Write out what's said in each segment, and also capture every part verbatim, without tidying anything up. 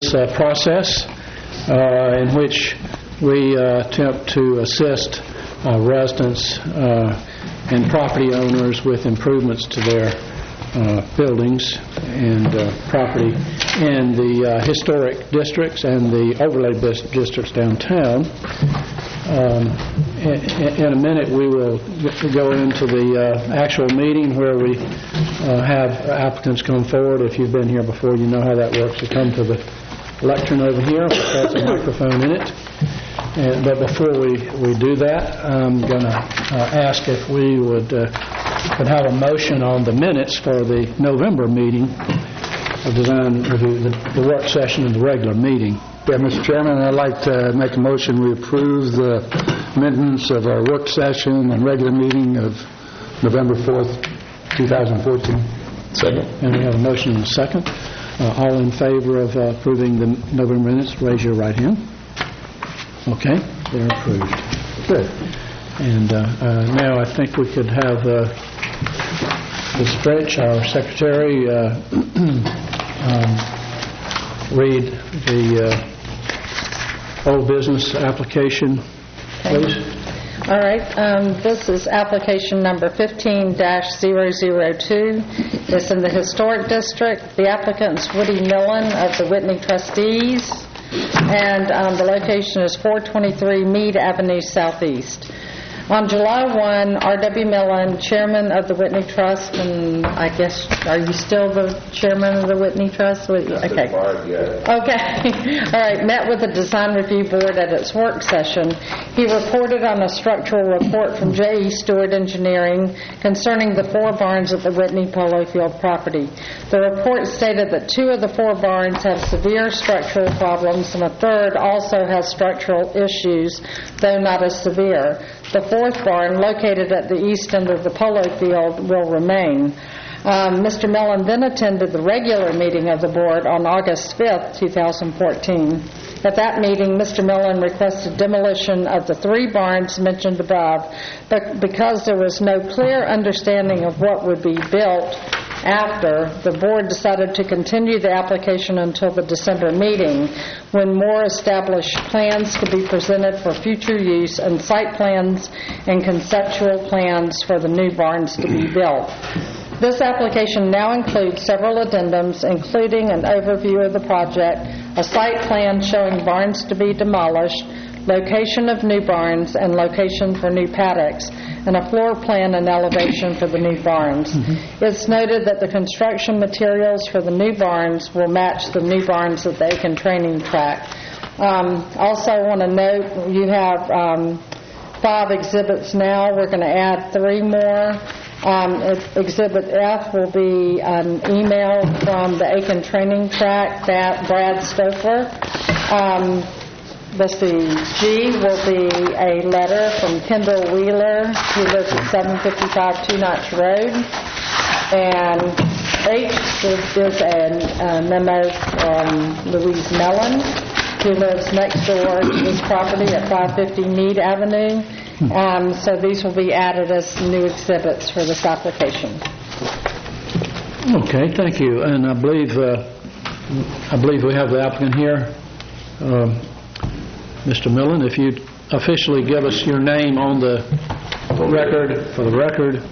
this uh, process uh, in which we uh, attempt to assist uh, residents uh, and property owners with improvements to their uh, buildings and uh, property in the uh, historic districts and the overlay districts downtown. Um, in, in a minute we will go into the uh, actual meeting where we uh, have applicants come forward. If you've been here before, you know how that works. You come to the lectern over here, which has a microphone in it. And, but before we, we do that, I'm going to uh, ask if we would, uh, would have a motion on the minutes for the November meeting of design review, the, the work session and the regular meeting. Yeah, Mister Chairman, I'd like to make a motion we approve the minutes of our work session and regular meeting of November fourth, twenty fourteen. Second. And we have a motion and a second. Uh, all in favor of uh, approving the November minutes, raise your right hand. Okay, they're approved. Good. And uh, uh, now I think we could have uh, Miz French, our secretary, uh, um, read the uh, old business application, please. All right. Um, this is application number fifteen dash zero zero two. It's in the Historic District. The applicant is Woody Millen of the Whitney Trustees. And um, the location is four twenty-three Meade Avenue Southeast. On July first, R W Millen, chairman of the Whitney Trust, and I guess, are you still the chairman of the Whitney Trust? Okay. Okay. All right. Met with the Design Review Board at its work session. He reported on a structural report from J E Stewart Engineering concerning the four barns at the Whitney Polo Field property. The report stated that two of the four barns have severe structural problems and a third also has structural issues, though not as severe. The fourth barn, located at the east end of the polo field, will remain. Um, Mister Millen then attended the regular meeting of the board on August fifth, twenty fourteen. At that meeting, Mister Millen requested demolition of the three barns mentioned above, but because there was no clear understanding of what would be built after, the board decided to continue the application until the December meeting, when more established plans could be presented for future use and site plans and conceptual plans for the new barns to be built. This application now includes several addendums, including an overview of the project, a site plan showing barns to be demolished, location of new barns and location for new paddocks, and a floor plan and elevation for the new barns. Mm-hmm. It's noted that the construction materials for the new barns will match the new barns at the Aiken training track. Um, also, I want to note you have um, five exhibits now. We're going to add three more. Um, Exhibit F will be an email from the Aiken training track, that Brad Stouffer. Um, Let's see, G will be a letter from Kendall Wheeler, who lives at seven fifty-five Two Notch Road. And H is, is a, a memo from Louise Mellon, who lives next door to this property at five fifty Meade Avenue. Um, so these will be added as new exhibits for this application. Okay, thank you. And I believe uh, I believe we have the applicant here. Um, Mister Millen, if you'd officially give us your name on the record, for the record.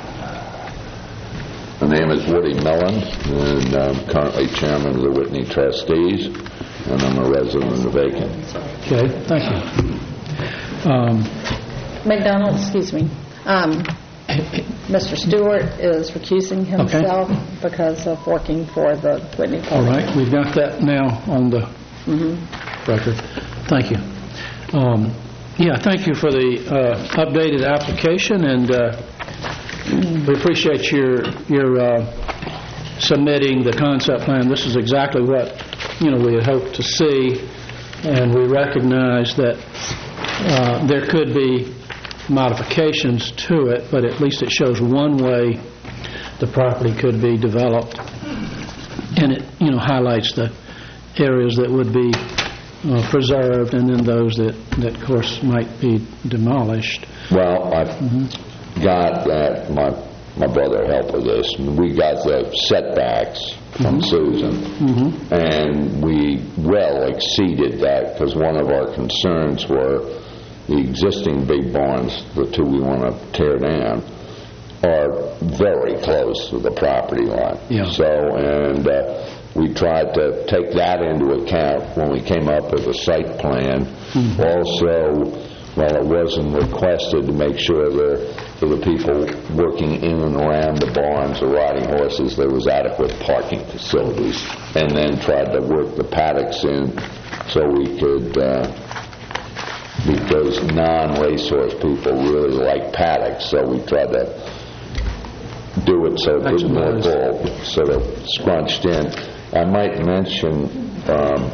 My name is Woody Millen, and I'm currently chairman of the Whitney Trustees, and I'm a resident of Aiken. Okay, thank you. Um, McDonald, excuse me. Um, Mister Stewart is recusing himself okay. because of working for the Whitney Polo. All right, we've got that now on the mm-hmm. record. Thank you. Um, yeah, thank you for the uh, updated application, and uh, we appreciate your your uh, submitting the concept plan. This is exactly what you know we had hoped to see, and we recognize that uh, there could be modifications to it, but at least it shows one way the property could be developed, and it you know highlights the areas that would be Uh, preserved, and then those that, that, of course, might be demolished. Well, I've mm-hmm. got that my my brother helped with this, and we got the setbacks from Susan, and we well exceeded that because one of our concerns were the existing big barns, the two we want to tear down, are very close to the property line. Yeah. So, and uh, we tried to take that into account when we came up with a site plan. Also, well, it wasn't requested to make sure that for the people working in and around the barns or riding horses, there was adequate parking facilities, and then tried to work the paddocks in so we could, uh, because non-racehorse people really like paddocks, so we tried to do it so it was more full, sort of scrunched in. I might mention, um,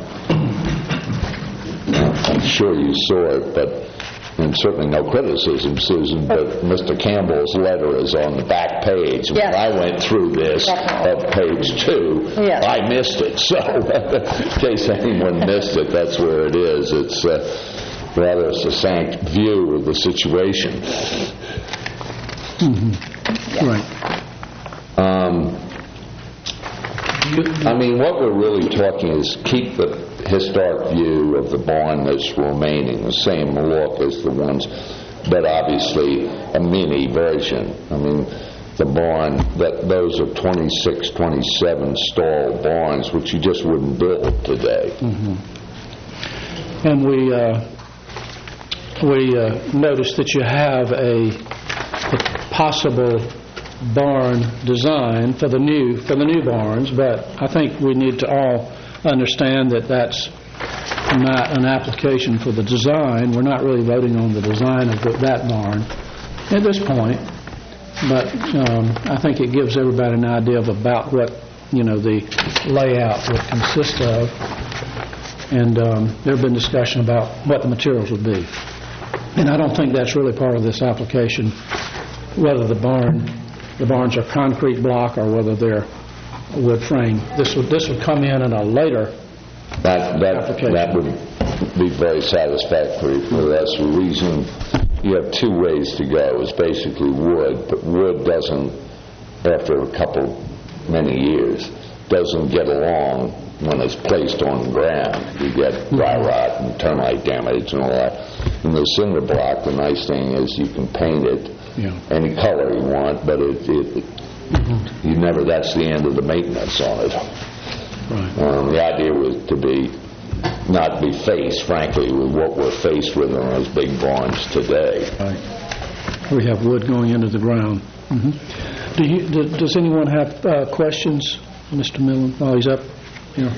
I'm sure you saw it, but and certainly no criticism, Susan, but Mister Campbell's letter is on the back page. Yes. When I went through this Definitely. of page two, Yes. I missed it. So in case anyone missed it, that's where it is. It's a rather succinct view of the situation. Right. Um, I mean, what we're really talking is keep the historic view of the barn that's remaining, the same look as the ones, but obviously a mini version. I mean, the barn, that those are twenty-six, twenty-seven stall barns, which you just wouldn't build today. And we uh, we uh, noticed that you have a, a possible barn design for the new for the new barns, but I think we need to all understand that that's not an application for the design. We're not really voting on the design of the, that barn at this point, but um, I think it gives everybody an idea of about what, you know, the layout would consist of, and um, there have been discussion about what the materials would be. And I don't think that's really part of this application, whether the barn the barns are concrete block or whether they're wood frame. This would this would come in in a later That that application. that would be very satisfactory for us. The reason you have two ways to go is basically wood, but wood doesn't, after a couple, many years, doesn't get along when it's placed on the ground. You get dry rot and termite damage and all that. In the cinder block, the nice thing is you can paint it Yeah. any color you want, but it, it you never, that's the end of the maintenance on it. Right. Um, the idea was to be, not be faced, frankly, with what we're faced with in those big barns today. Right. We have wood going into the ground. hmm Do you, do, does anyone have uh, questions, Mister Millen, while he's up here?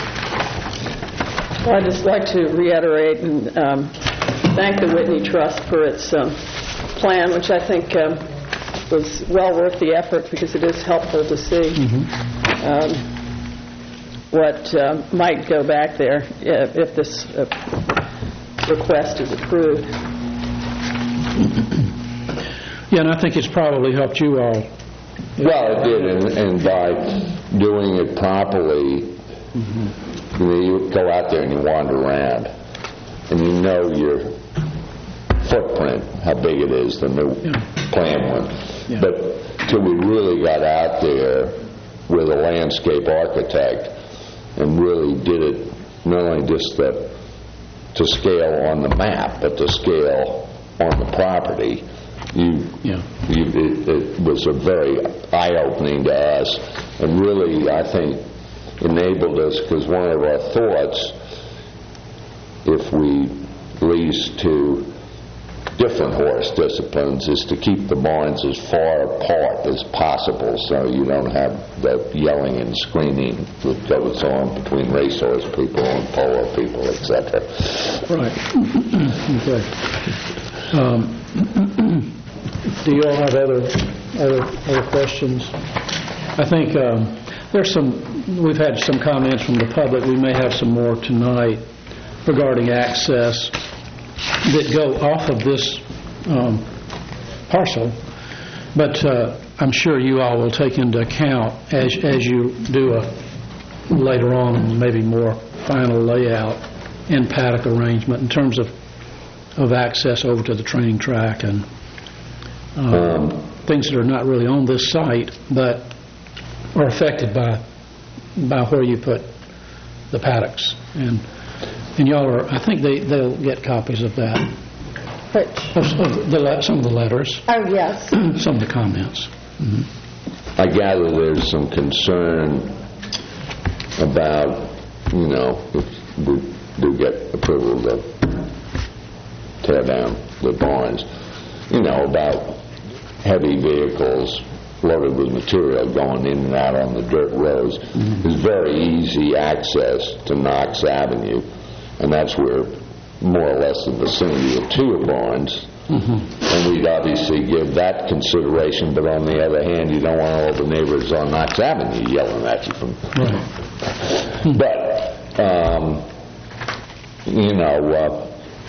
Well, I'd just like to reiterate and um, thank the Whitney Trust for its um, plan, which I think um, was well worth the effort because it is helpful to see um, what um, might go back there if, if this uh, request is approved. Yeah, and I think it's probably helped you all. Well, it did, and, and by doing it properly, you know, you go out there and you wander around, and you know your footprint, how big it is, the new Yeah. plan one. Yeah. But till we really got out there with a landscape architect and really did it not only just the, to scale on the map, but to scale on the property, you, Yeah. you it, it was a very eye-opening to us, and really, I think, enabled us, because one of our thoughts, if we lease to different horse disciplines, is to keep the barns as far apart as possible so you don't have the yelling and screaming that goes on between racehorse people and polo people, et cetera. Right. Okay. Um, do you all have other other other questions? I think um, there's some. We've had some comments from the public. We may have some more tonight regarding access that go off of this um, parcel, but uh, I'm sure you all will take into account as as you do a later on maybe more final layout and paddock arrangement in terms of of access over to the training track and um, Um, things that are not really on this site, but are affected by by where you put the paddocks. And and y'all are, I think they, they'll get copies of that. Which? Of, of the, le- some of the letters, Oh, yes. some of the comments. Mhm. I gather there's some concern about, you know, if we do get approval to tear down the barns, you know, about heavy vehicles loaded with material going in and out on the dirt roads. Mm-hmm. There's very easy access to Knox Avenue, and that's where more or less the vicinity of two barns. Mm-hmm. And we'd obviously give that consideration, but on the other hand, you don't want all the neighbors on Knox Avenue yelling at you from... Right. But, um, you know, uh,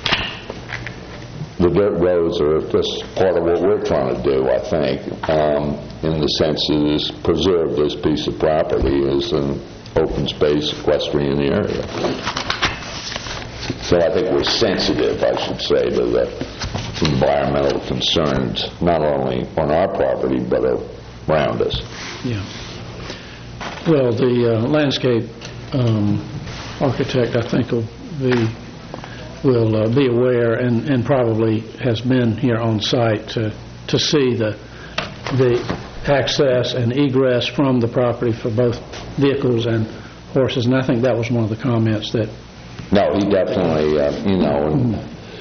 the dirt roads are just part of what we're trying to do, I think, um, in the sense it is preserve this piece of property as an open space equestrian area. So I think we're sensitive, I should say, to the environmental concerns, not only on our property, but around us. Yeah. Well, the uh, landscape um, architect, I think, will be will uh, be aware and, and probably has been here on site to to see the the access and egress from the property for both vehicles and horses. And I think that was one of the comments that. No, he definitely, uh, you know, and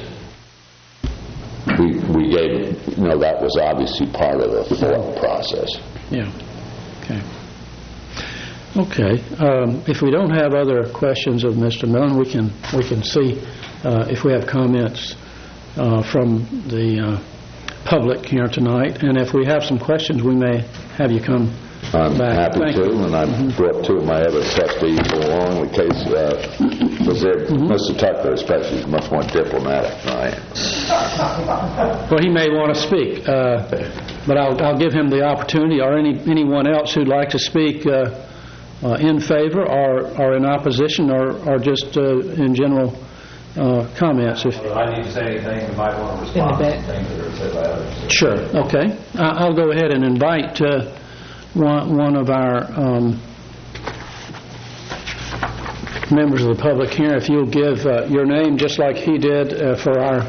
we we gave, you know, that was obviously part of the thought process. Yeah. Okay. Okay. Um, if we don't have other questions of Mister Millen, we can we can see uh, if we have comments uh, from the uh, public here tonight, and if we have some questions, we may have you come I'm back. happy Thank to, you. and I brought two of my other trustees along in case, uh, because Mm-hmm. Mister Tucker especially is much more diplomatic than I am. Well, he may want to speak, uh, but I'll, I'll give him the opportunity, or any anyone else who'd like to speak uh, uh, in favor or, or in opposition or, or just uh, in general uh, comments. If If I need to say anything, you might want to respond to things that are said by others. Sure. Okay. I- I'll go ahead and invite uh, one, one of our um, members of the public here, if you'll give uh, your name just like he did uh, for our...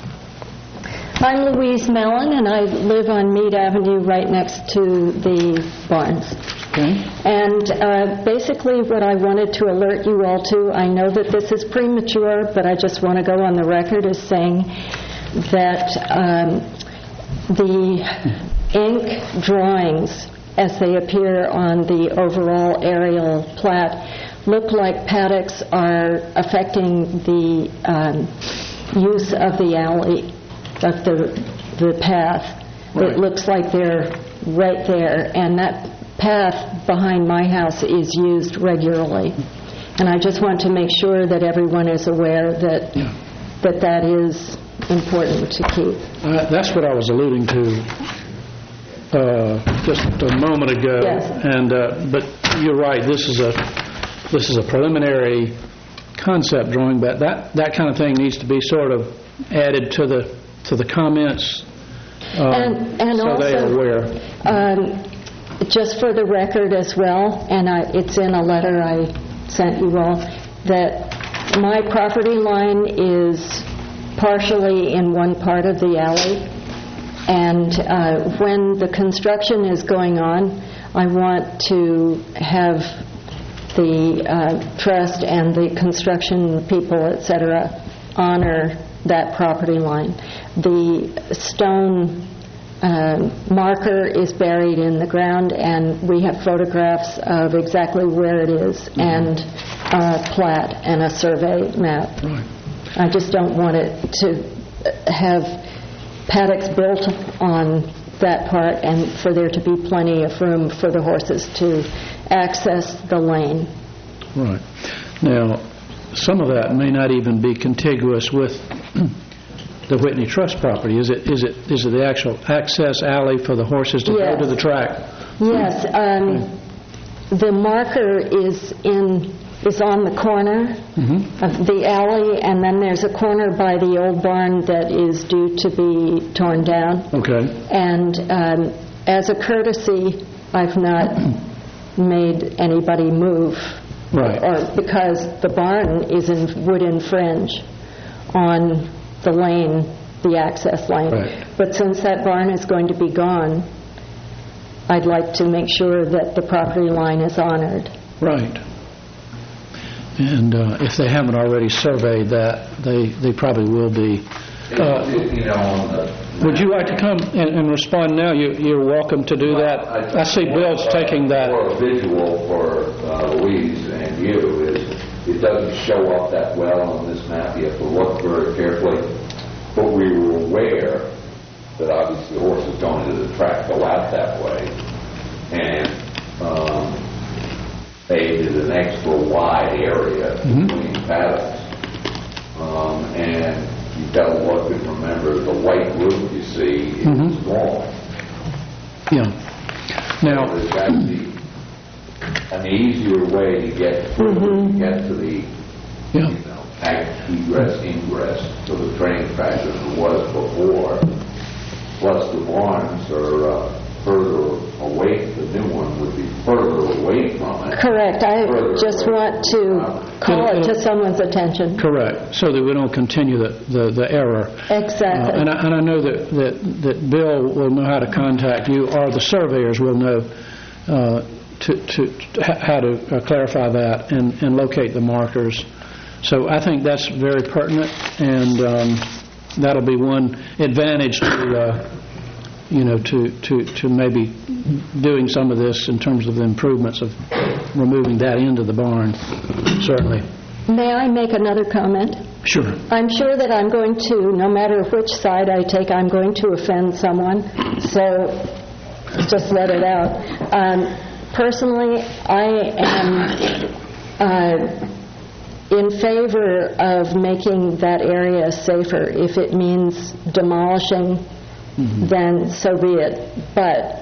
I'm Louise Mellon, and I live on Mead Avenue right next to the barns. Okay. And uh, basically what I wanted to alert you all to, I know that this is premature, but I just want to go on the record as saying that um, the ink drawings, as they appear on the overall aerial plat, look like paddocks are affecting the um, use of the alley, of the the path. Right. It looks like they're right there, and that path behind my house is used regularly. And I just want to make sure that everyone is aware that Yeah. that that is important to keep. Uh, that's what I was alluding to uh, just a moment ago. Yes. And uh, but you're right. This is a this is a preliminary concept drawing, but that that kind of thing needs to be sort of added to the to the comments, um, And- and so they are also- aware. Um, just for the record as well, and I, it's in a letter I sent you all, that my property line is partially in one part of the alley, and uh, when the construction is going on, I want to have the uh, trust and the construction people, et cetera, honor that property line. The stone uh, marker is buried in the ground, and we have photographs of exactly where it is, mm-hmm. and a plat and a survey map. Right. I just don't want it to have paddocks built on that part and for there to be plenty of room for the horses to access the lane. Right. Now, some of that may not even be contiguous with the Whitney Trust property. Is it? Is it? Is it the actual access alley for the horses to Yes. go to the track? Yes. Um, the marker is in is on the corner Mm-hmm. of the alley, and then there's a corner by the old barn that is due to be torn down. Okay. And um, as a courtesy, I've not made anybody move. Right. Or because the barn is in, would infringe on the lane, the access lane. Right. But since that barn is going to be gone, I'd like to make sure that the property line is honored. Right. And uh, if they haven't already surveyed that, they, they probably will be. Uh, You know, on the- Would you like to come and, and respond now? You, you're welcome to do that. I see Bill's taking that. For a visual for uh, Louise and you is, it doesn't show up that well on this map. You have to look very carefully. But we were aware that obviously horses going to the track go out that way. And um, they did an extra wide area Mm-hmm. between paddocks. Um, and you've got to look and remember the white roof you see is Mhm. small. Yeah. Now, There's got to be an easier way to get through, to get to the, yeah. you know, ag- egress, ingress to the train track than there was before. Plus the barns are uh, further away, the new one would be further away from it. Correct. I Further just away want from the to property. call it to someone's attention. Correct, so that we don't continue the, the, the error. Exactly. Uh, and, I, and I know that, that, that Bill will know how to contact you, or the surveyors will know uh, to, to, to h- how to uh, clarify that and, and locate the markers. So I think that's very pertinent, and um, that'll be one advantage to, uh, you know, to, to, to maybe doing some of this in terms of the improvements of removing that into the barn, certainly. May I make another comment? Sure. I'm sure that I'm going to, no matter which side I take, I'm going to offend someone, so just let it out. Um, personally, I am uh, in favor of making that area safer. If it means demolishing, mm-hmm. then so be it. But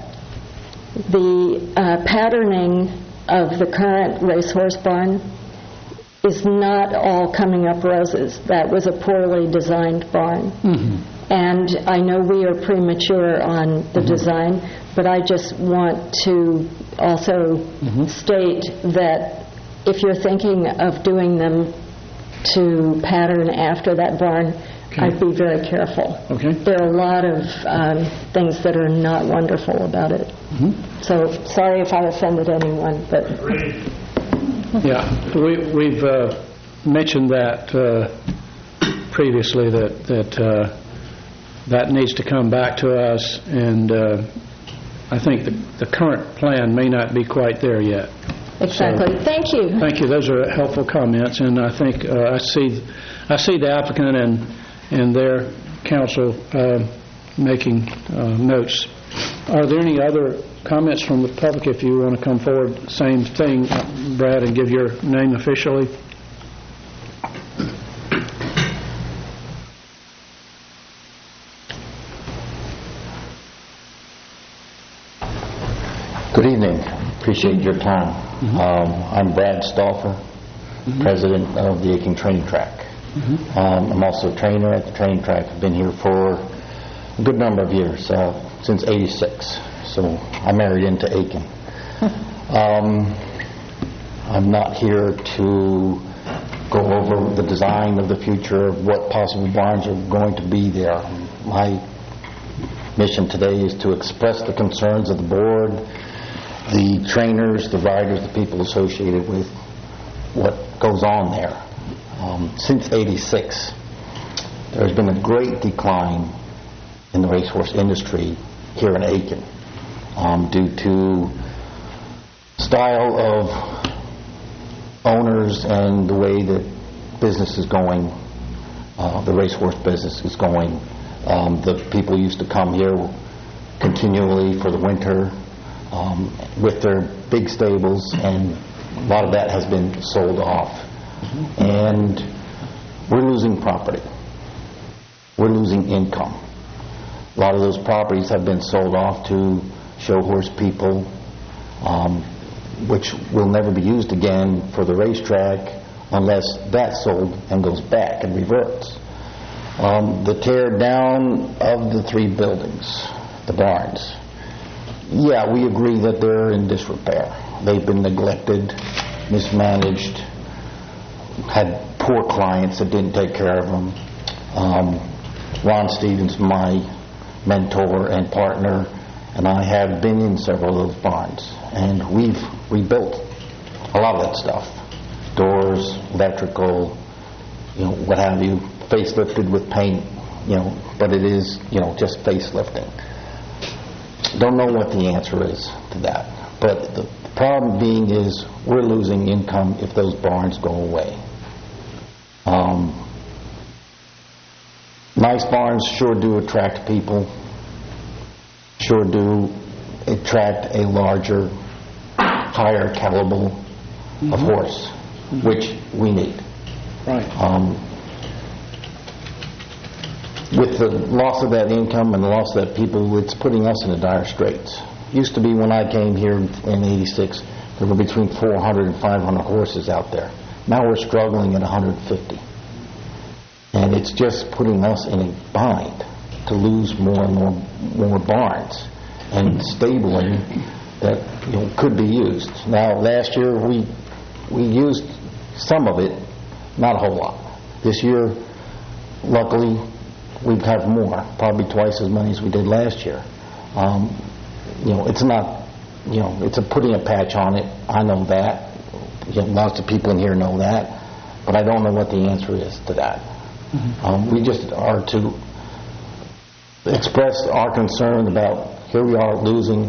the uh, patterning of the current racehorse barn is not all coming up roses. That was a poorly designed barn. Mm-hmm. And I know we are premature on the mm-hmm. design, but I just want to also mm-hmm. state that if you're thinking of doing them to pattern after that barn, okay. I'd be very careful. Okay. There are a lot of um, things that are not wonderful about it. Mm-hmm. So sorry if I offended anyone, but... Yeah, we, we've uh, mentioned that uh, previously, that that uh, that needs to come back to us, and uh, I think the, the current plan may not be quite there yet. Exactly. So, thank you. Thank you. Those are helpful comments, and I think uh, I see I see the applicant and and their counsel uh, making uh, notes. Are there any other comments from the public? If you want to come forward, same thing, Brad, and give your name officially. Good evening. Appreciate your time. Mm-hmm. um, I'm Brad Stauffer, mm-hmm. president of the Aiken Training Track. Mm-hmm. um, I'm also a trainer at the training track. I've been here for a good number of years, uh, since eighty-six. So I married into Aiken. um, I'm not here to go over the design of the future of what possible barns are going to be there. My mission today is to express the concerns of the board, the trainers, the riders, the people associated with what goes on there. Um, since eighty-six, there's been a great decline in the racehorse industry here in Aiken, um, due to style of owners and the way that business is going, uh, the racehorse business is going. Um, the people used to come here continually for the winter um, with their big stables, and a lot of that has been sold off. Mm-hmm. And we're losing property. We're losing income. A lot of those properties have been sold off to show horse people, um, which will never be used again for the racetrack unless that's sold and goes back and reverts. Um, the tear down of the three buildings, the barns, Yeah, we agree that they're in disrepair. They've been neglected, mismanaged, had poor clients that didn't take care of them. Um, Ron Stevens, my mentor and partner, and I have been in several of those barns, and we've rebuilt a lot of that stuff. Doors, electrical, you know, what have you, facelifted with paint, you know, but it is, you know, just facelifting. Don't know what the answer is to that. But the problem being is we're losing income if those barns go away. Um, nice barns sure do attract people, sure do attract a larger, higher caliber of horse, which we need. Right. Um, with the loss of that income and the loss of that people, it's putting us into dire straits. Used to be when I came here in eighty-six, there were between four hundred and five hundred horses out there. Now we're struggling at one hundred fifty. And it's just putting us in a bind to lose more and more more barns and stabling that, you know, could be used. Now, last year we we used some of it, not a whole lot. This year, luckily, we have more, probably twice as many as we did last year. Um, you know, it's not, you know, it's a putting a patch on it. I know that. You know, lots of people in here know that, but I don't know what the answer is to that. Mm-hmm. Um, we just are to express our concern about here we are losing,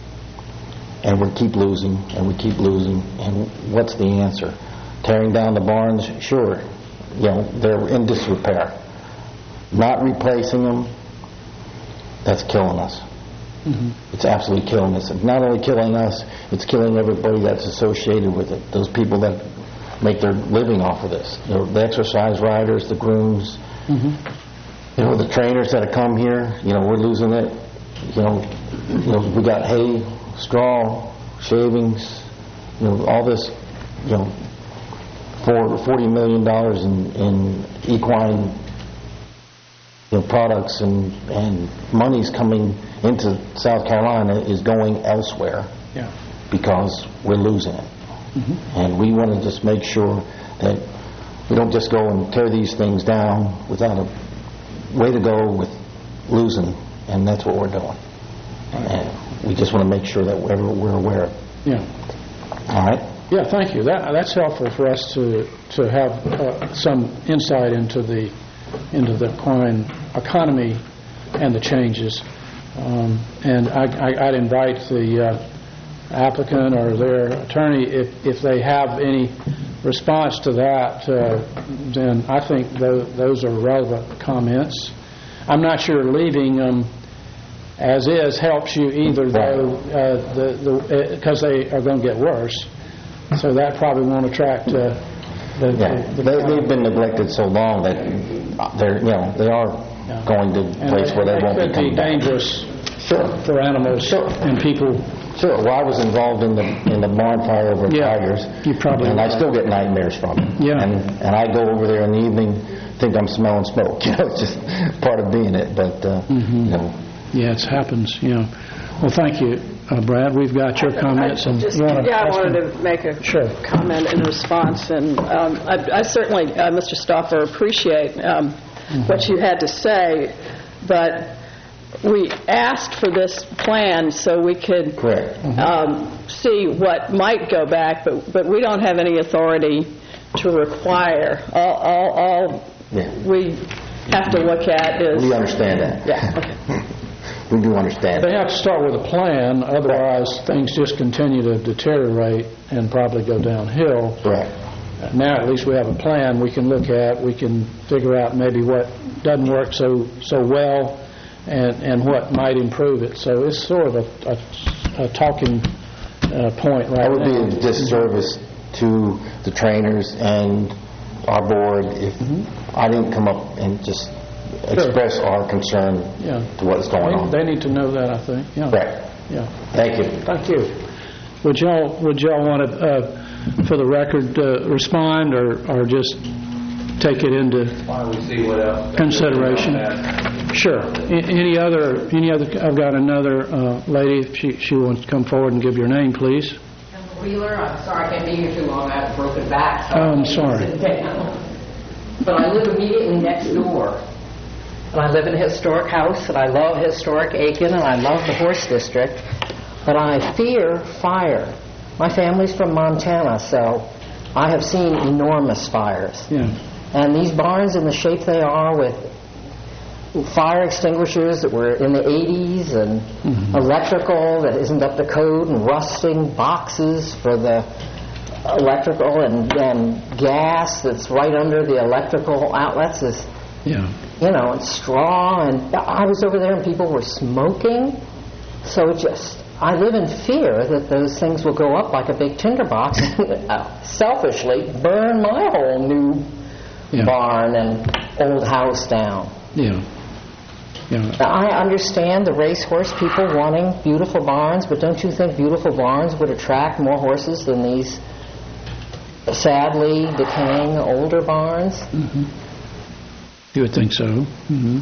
and we keep losing, and we keep losing, and what's the answer? Tearing down the barns? Sure. You know, they're in disrepair. Not replacing them, that's killing us. Mm-hmm. It's absolutely killing us. It's not only killing us, it's killing everybody that's associated with it. Those people that make their living off of this. You know, the exercise riders, the grooms, mm-hmm. you know, the trainers that have come here, you know, we're losing it. You know, you know, we got hay, straw, shavings, you know, all this, you know, for forty million dollars in, in equine, you know, products and, and money's coming into South Carolina is going elsewhere. Yeah. Because we're losing it. Mm-hmm. And we want to just make sure that we don't just go and tear these things down without a way to go with losing, and that's what we're doing. And we just want to make sure that we're, we're aware of it. Yeah. All right? Yeah, thank you. That, that's helpful for us to, to have uh, some insight into the into the equine economy and the changes. Um, and I, I, I'd invite the uh, applicant or their attorney, if, if they have any response to that, uh, then I think th- those are relevant comments. I'm not sure leaving them as is helps you either, though, uh, the the because uh, they are going to get worse. So that probably won't attract. Uh, the, yeah, the, the they, they've been neglected so long that they're, you know, they are yeah. going to a place they, where they, they won't be coming back. Could be dangerous sure. for animals sure. and people. Sure. Well, I was involved in the in the barn fire over yeah, tigers, you probably and are. I still get nightmares from it. Yeah. And and I go over there in the evening, think I'm smelling smoke. You know, it's just part of being it. But uh, mm-hmm. you know. Yeah, it happens. Yeah. Well, thank you, uh, Brad. We've got your comments. I and just, you yeah, I wanted me? to make a sure. comment in response, and um, I, I certainly, uh, Mister Stauffer, appreciate um, mm-hmm. what you had to say, but we asked for this plan so we could mm-hmm. um, see what might go back, but but we don't have any authority to require. All, all, all yeah. we have to look at is... We understand that. Yeah, okay. We do understand. They have to start with a plan, otherwise things just continue to deteriorate and probably go downhill. Right. Now at least we have a plan we can look at. We can figure out maybe what doesn't work so so well and, and what might improve it. So it's sort of a, a, a talking uh, point right now. That would now. be a disservice to the trainers and our board if mm-hmm. I didn't come up and just express sure. our concern yeah. to what's going they, on. They need to know that, I think. Yeah. Right. Yeah. Thank you. Thank you. Would y'all would y'all want to, uh, for the record, uh, respond or or just take it into Why don't we see what else? consideration. Sure. A- Any other, any other, I've got another uh, lady, if she she wants to come forward and give your name, please. Wheeler, I'm sorry I can't be here too long. I have a broken back. So Oh, I'm I can't sorry. sit down. But I live immediately next door. And I live in a historic house, and I love historic Aiken, and I love the Horse District. But I fear fire. My family's from Montana, so I have seen enormous fires. Yeah. And these barns in the shape they are with fire extinguishers that were in the eighties and Mm-hmm. electrical that isn't up to code and rusting boxes for the electrical and, and gas that's right under the electrical outlets is, Yeah. you know, and straw. And I was over there and people were smoking. So it just, I live in fear that those things will go up like a big tinderbox and uh, selfishly burn my whole new Yeah. barn and old house down. Yeah. Yeah. Now, I understand the racehorse people wanting beautiful barns, but don't you think beautiful barns would attract more horses than these sadly decaying older barns? You would think so. hmm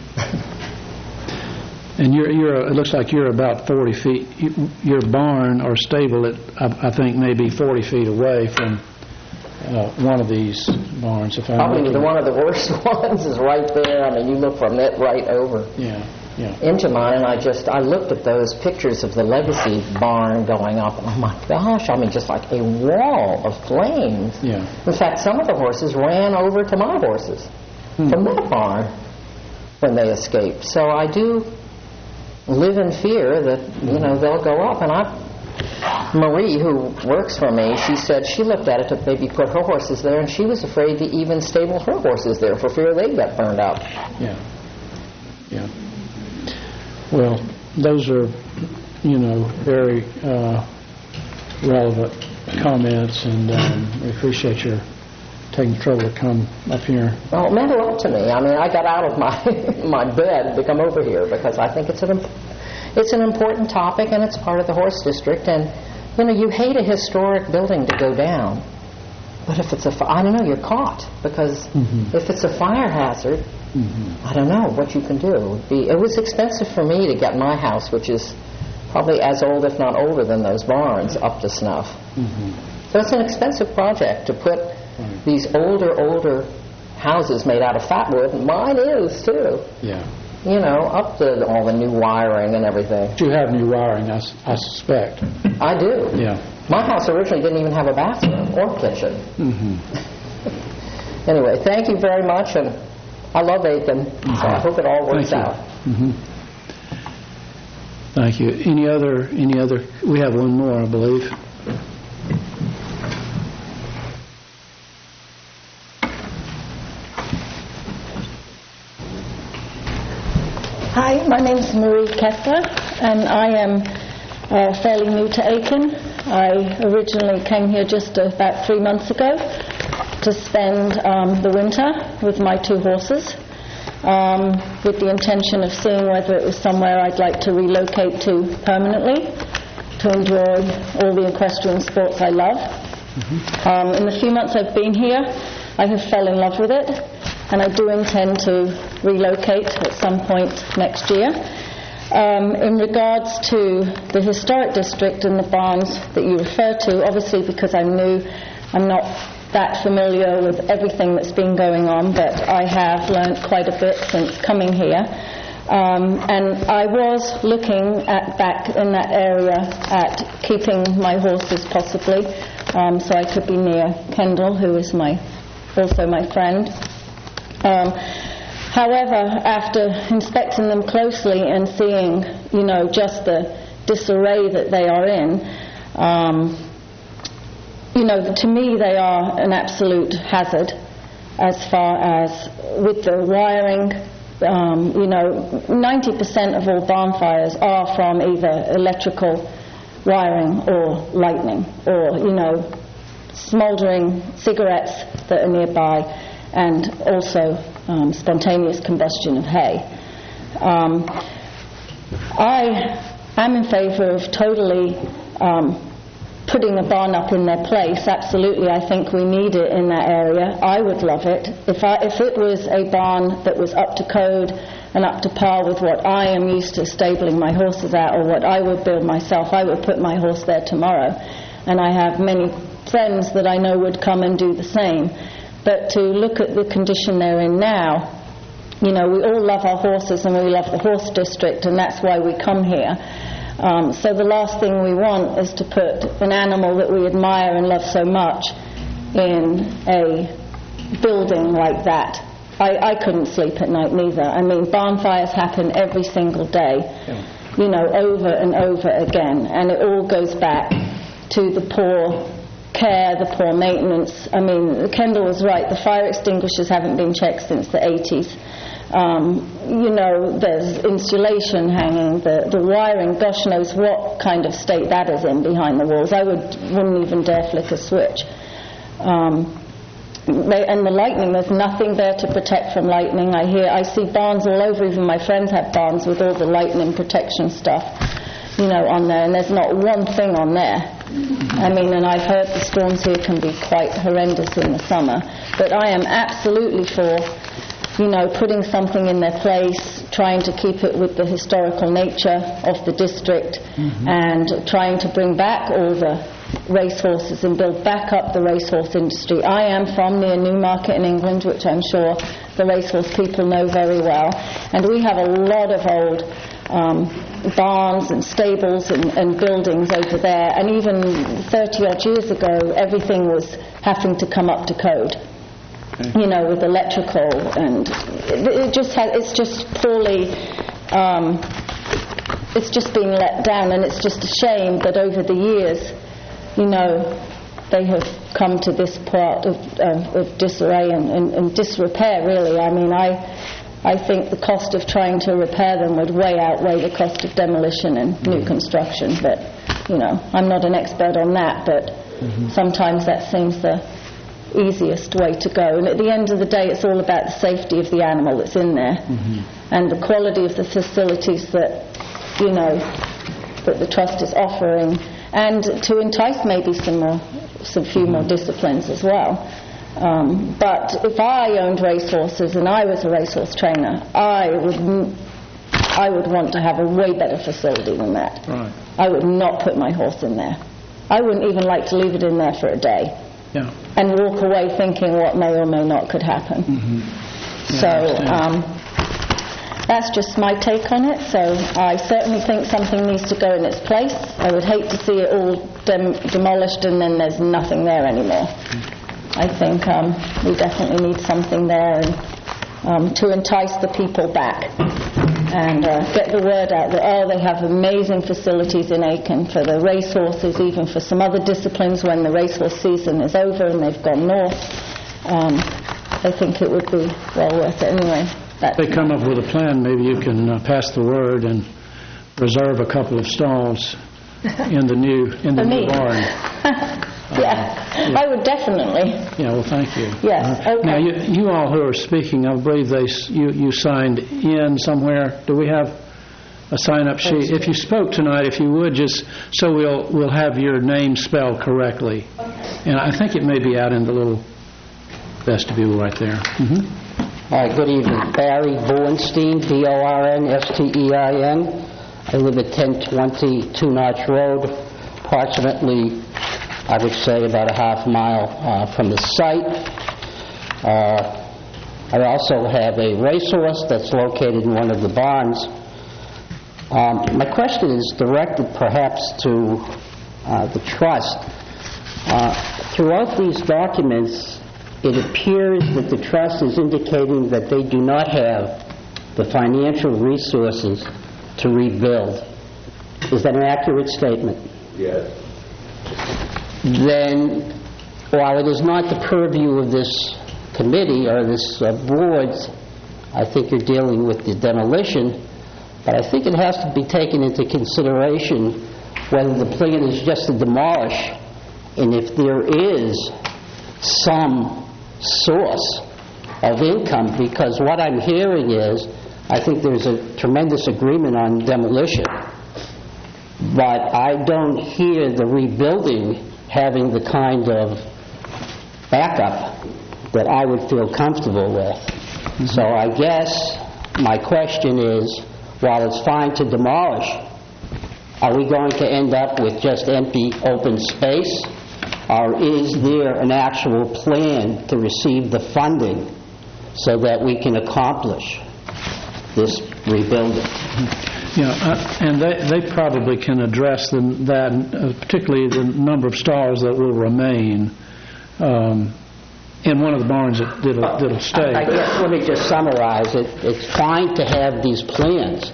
And you're, you're, it looks like you're about forty feet, you- your barn or stable, it, I, I think, may be forty feet away from uh, one of these barns, if I'm Probably looking. the one of the worst ones is right there. I mean, you look from it right over Yeah, yeah. into mine, and I just, I looked at those pictures of the legacy barn going up, and oh my gosh, I mean, just like a wall of flames. Yeah. In fact, some of the horses ran over to my horses from that barn when they escaped. So I do live in fear that, you know, they'll go up. And I, Marie, who works for me, she said she looked at it to maybe put her horses there, and she was afraid to even stable her horses there for fear they'd get burned up. Yeah, yeah. Well, those are, you know, very uh, relevant comments, and um, we appreciate your taking the trouble to come up here. Well, it meant a lot to me. I mean, I got out of my my bed to come over here because I think it's an imp- it's an important topic, and it's part of the Horse District. And you know, you hate a historic building to go down, but if it's a fi- I don't know, you're caught because Mhm. if it's a fire hazard, Mm-hmm. I don't know what you can do. It would be it was expensive for me to get my house, which is probably as old, if not older, than those barns, up to snuff. Mm-hmm. So it's an expensive project to put these older, older houses made out of fat wood. Mine is, too. Yeah. You know, up to all the new wiring and everything. But you have new wiring, I, s- I suspect. I do. Yeah. My house originally didn't even have a bathroom or kitchen. Mm-hmm. Anyway, thank you very much, and I love Aiken, so I hope it all works Thank you. out. Mm-hmm. Thank you. Any other, any other, we have one more, I believe. Hi, my name is Marie Kessler, and I am uh, fairly new to Aiken. I originally came here just about three months ago to spend um, the winter with my two horses, um, with the intention of seeing whether it was somewhere I'd like to relocate to permanently to enjoy all the equestrian sports I love. Um, in the few months I've been here, I have fell in love with it, and I do intend to relocate at some point next year. Um, in regards to the historic district and the barns that you refer to, obviously because I'm new, I'm not that familiar with everything that's been going on, but I have learnt quite a bit since coming here. Um, and I was looking at back in that area at keeping my horses possibly, um, so I could be near Kendall, who is my also my friend. Um, however, after inspecting them closely and seeing, you know, just the disarray that they are in, um, you know, to me they are an absolute hazard as far as with the wiring. Um, you know, ninety percent of all barn fires are from either electrical wiring or lightning or, you know, smouldering cigarettes that are nearby, and also um, spontaneous combustion of hay. Um, I am in favor of totally um, putting a barn up in their place, absolutely, I think we need it in that area. I would love it. If I, if it was a barn that was up to code and up to par with what I am used to stabling my horses at, or what I would build myself, I would put my horse there tomorrow. And I have many friends that I know would come and do the same. But to look at the condition they're in now, you know, we all love our horses and we love the horse district, and that's why we come here. Um, so the last thing we want is to put an animal that we admire and love so much in a building like that. I, I couldn't sleep at night neither. I mean, barn fires happen every single day, you know, over and over again, and it all goes back to the poor care, the poor maintenance. I mean, Kendall was right, the fire extinguishers haven't been checked since the eighties. Um, you know, there's insulation hanging, the, the wiring, gosh knows what kind of state that is in behind the walls. I would, wouldn't even dare flick a switch. Um, they, and the lightning, there's nothing there to protect from lightning. I hear, I see barns all over, even my friends have barns with all the lightning protection stuff, you know, on there, and there's not one thing on there. I mean, and I've heard the storms here can be quite horrendous in the summer, but I am absolutely for, you know, putting something in their place, trying to keep it with the historical nature of the district, mm-hmm. and trying to bring back all the racehorses and build back up the racehorse industry. I am from near Newmarket in England, which I'm sure the racehorse people know very well, and we have a lot of old um, barns and stables and, and buildings over there, and even thirty odd years ago everything was having to come up to code. You know, with electrical, and it, it just has, it's just poorly, um, it's just being let down, and it's just a shame that over the years, you know, they have come to this part of, uh, of disarray and, and, and disrepair, really. I mean, I, I think the cost of trying to repair them would way outweigh the cost of demolition and new construction, but, you know, I'm not an expert on that, but mm-hmm. sometimes that seems the easiest way to go, and at the end of the day it's all about the safety of the animal that's in there, mm-hmm. and the quality of the facilities that, you know, that the trust is offering, and to entice maybe some more, some few mm-hmm. more disciplines as well. Um, but if I owned racehorses and I was a racehorse trainer, I would I would want to have a way better facility than that. Right. I would not put my horse in there. I wouldn't even like to leave it in there for a day. Yeah. And walk away thinking what may or may not could happen. Mm-hmm. Yeah, so um, that's just my take on it. So I certainly think something needs to go in its place. I would hate to see it all dem- demolished and then there's nothing there anymore. Mm-hmm. I think um, we definitely need something there, and, um, to entice the people back and uh, get the word out that, oh, they have amazing facilities in Aiken for the racehorses, even for some other disciplines when the racehorse season is over and they've gone north. Um, I think it would be well worth it anyway. If they come up with a plan, maybe you can uh, pass the word and reserve a couple of stalls in the new in the for new me. barn. yeah. yeah, I would definitely. Yeah, well, thank you. Yes, uh, okay. Now, you, you all who are speaking, I believe they s- you, you signed in somewhere. Do we have a sign-up sheet? If you spoke tonight, if you would, just so we'll we'll have your name spelled correctly. And I think it may be out in the little vestibule right there. Mm-hmm. All right, good evening. Barry Bornstein, B O R N S T E I N. I live at ten twenty Two Notch Road, approximately, I would say, about a half mile uh, from the site. Uh, I also have a racehorse that's located in one of the barns. Um, my question is directed perhaps to uh, the trust. Uh, throughout these documents, it appears that the trust is indicating that they do not have the financial resources to rebuild. Is that an accurate statement? Yes. Then, while it is not the purview of this committee or this uh, board, I think you're dealing with the demolition, but I think it has to be taken into consideration whether the plan is just to demolish, and if there is some source of income, because what I'm hearing is, I think there's a tremendous agreement on demolition, but I don't hear the rebuilding having the kind of backup that I would feel comfortable with. Mm-hmm. So I guess my question is, while it's fine to demolish, are we going to end up with just empty open space, or is there an actual plan to receive the funding so that we can accomplish this rebuilding? Yeah, uh, and they, they probably can address the, that, uh, particularly the number of stalls that will remain um, in one of the barns that, that'll, that'll stay. I guess, let me just summarize it. It's fine to have these plans,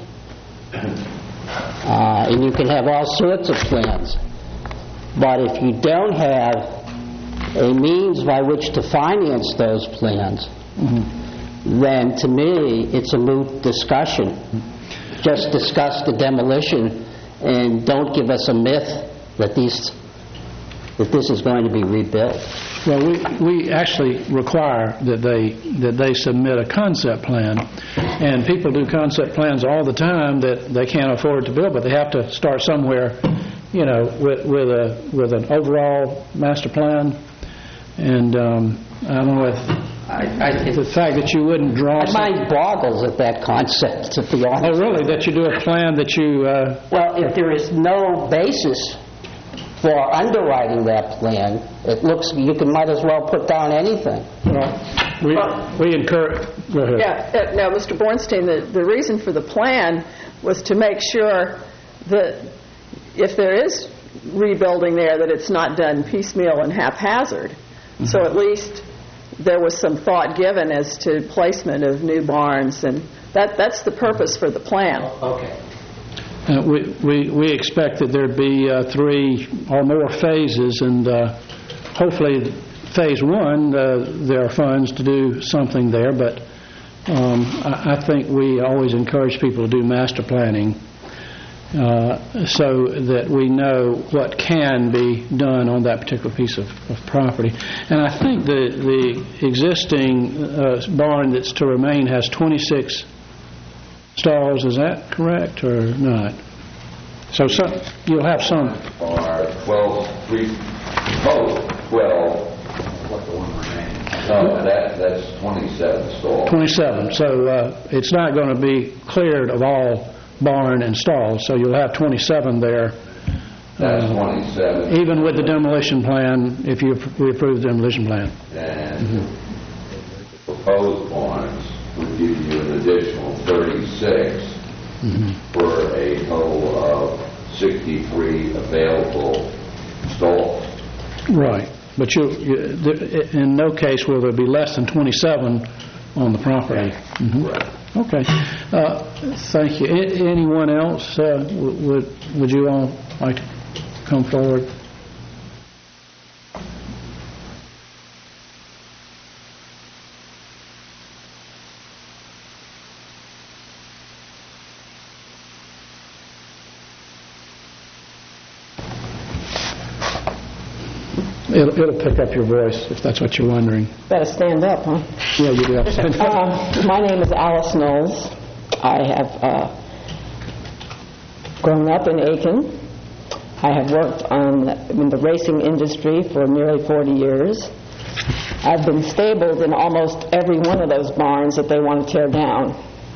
uh, and you can have all sorts of plans, but if you don't have a means by which to finance those plans, mm-hmm. then to me it's a moot discussion. Just discuss the demolition and don't give us a myth that these that this is going to be rebuilt. Well, we, we actually require that they that they submit a concept plan, and people do concept plans all the time that they can't afford to build, but they have to start somewhere, you know, with with a with an overall master plan. And um, I don't know if I, I, the fact that you wouldn't draw. My mind boggles at that concept, to be honest. Oh, really? That you do a plan that you. Uh, well, if there is no basis for underwriting that plan, it looks you can might as well put down anything. Well, we well, we encourage. Go ahead. Yeah. Uh, now, Mister Bornstein, the the reason for the plan was to make sure that if there is rebuilding there, that it's not done piecemeal and haphazard. Mm-hmm. So at least there was some thought given as to placement of new barns, and that that's the purpose for the plan. Okay. Uh, we, we we expect that there'd be uh, three or more phases, and uh, hopefully phase one, uh, there are funds to do something there, but um, I, I think we always encourage people to do master planning uh, so that we know what can be done on that particular piece of, of property. And I think the, the existing uh, barn that's to remain has twenty-six stalls. Is that correct or not? So some, you'll have some. Are twelve, three, both twelve. What the one remaining? No, that, that's twenty-seven stalls. twenty-seven. So uh, it's not going to be cleared of all barn and stalls, so you'll have twenty-seven there. That's uh, twenty-seven. Even with the demolition plan, if you we approve the demolition plan. And mm-hmm. proposed barns would give you an additional thirty-six mm-hmm. for a total of sixty-three available stalls. Right. But you, you there, in no case will there be less than twenty-seven on the property. Mm-hmm. Right. Okay. Uh, thank you. A- anyone else uh, w- would would you all like to come forward? It'll, it'll pick up your voice if that's what you're wondering. Better stand up, huh? Yeah, you do have to stand up. Uh, my name is Alice Knowles. I have uh, grown up in Aiken. I have worked on in the racing industry for nearly forty years. I've been stabled in almost every one of those barns that they want to tear down.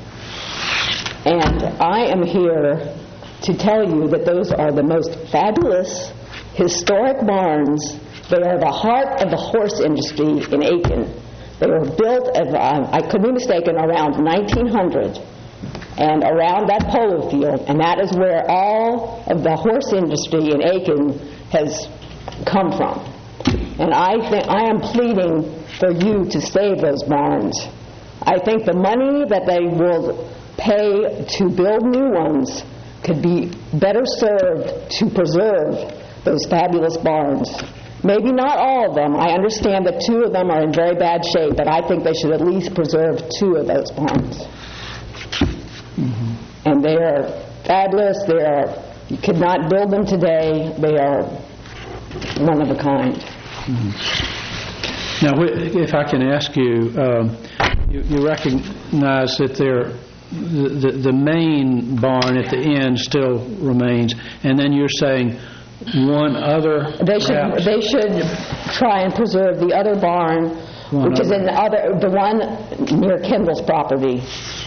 And I am here to tell you that those are the most fabulous, historic barns. They are the heart of the horse industry in Aiken. They were built, as, uh, I could be mistaken, around nineteen hundred, and around that polo field, and that is where all of the horse industry in Aiken has come from. And I think I am pleading for you to save those barns. I think the money that they will pay to build new ones could be better served to preserve those fabulous barns. Maybe not all of them. I understand that two of them are in very bad shape, but I think they should at least preserve two of those barns. Mm-hmm. And they are fabulous. They are, you could not build them today. They are one of a kind. Mm-hmm. Now, if I can ask you, um, you, you recognize that there, the, the, the main barn at the end still remains, and then you're saying one other, They should, perhaps? they should try and preserve the other barn, One which is other. in the other, the one near Kimball's property.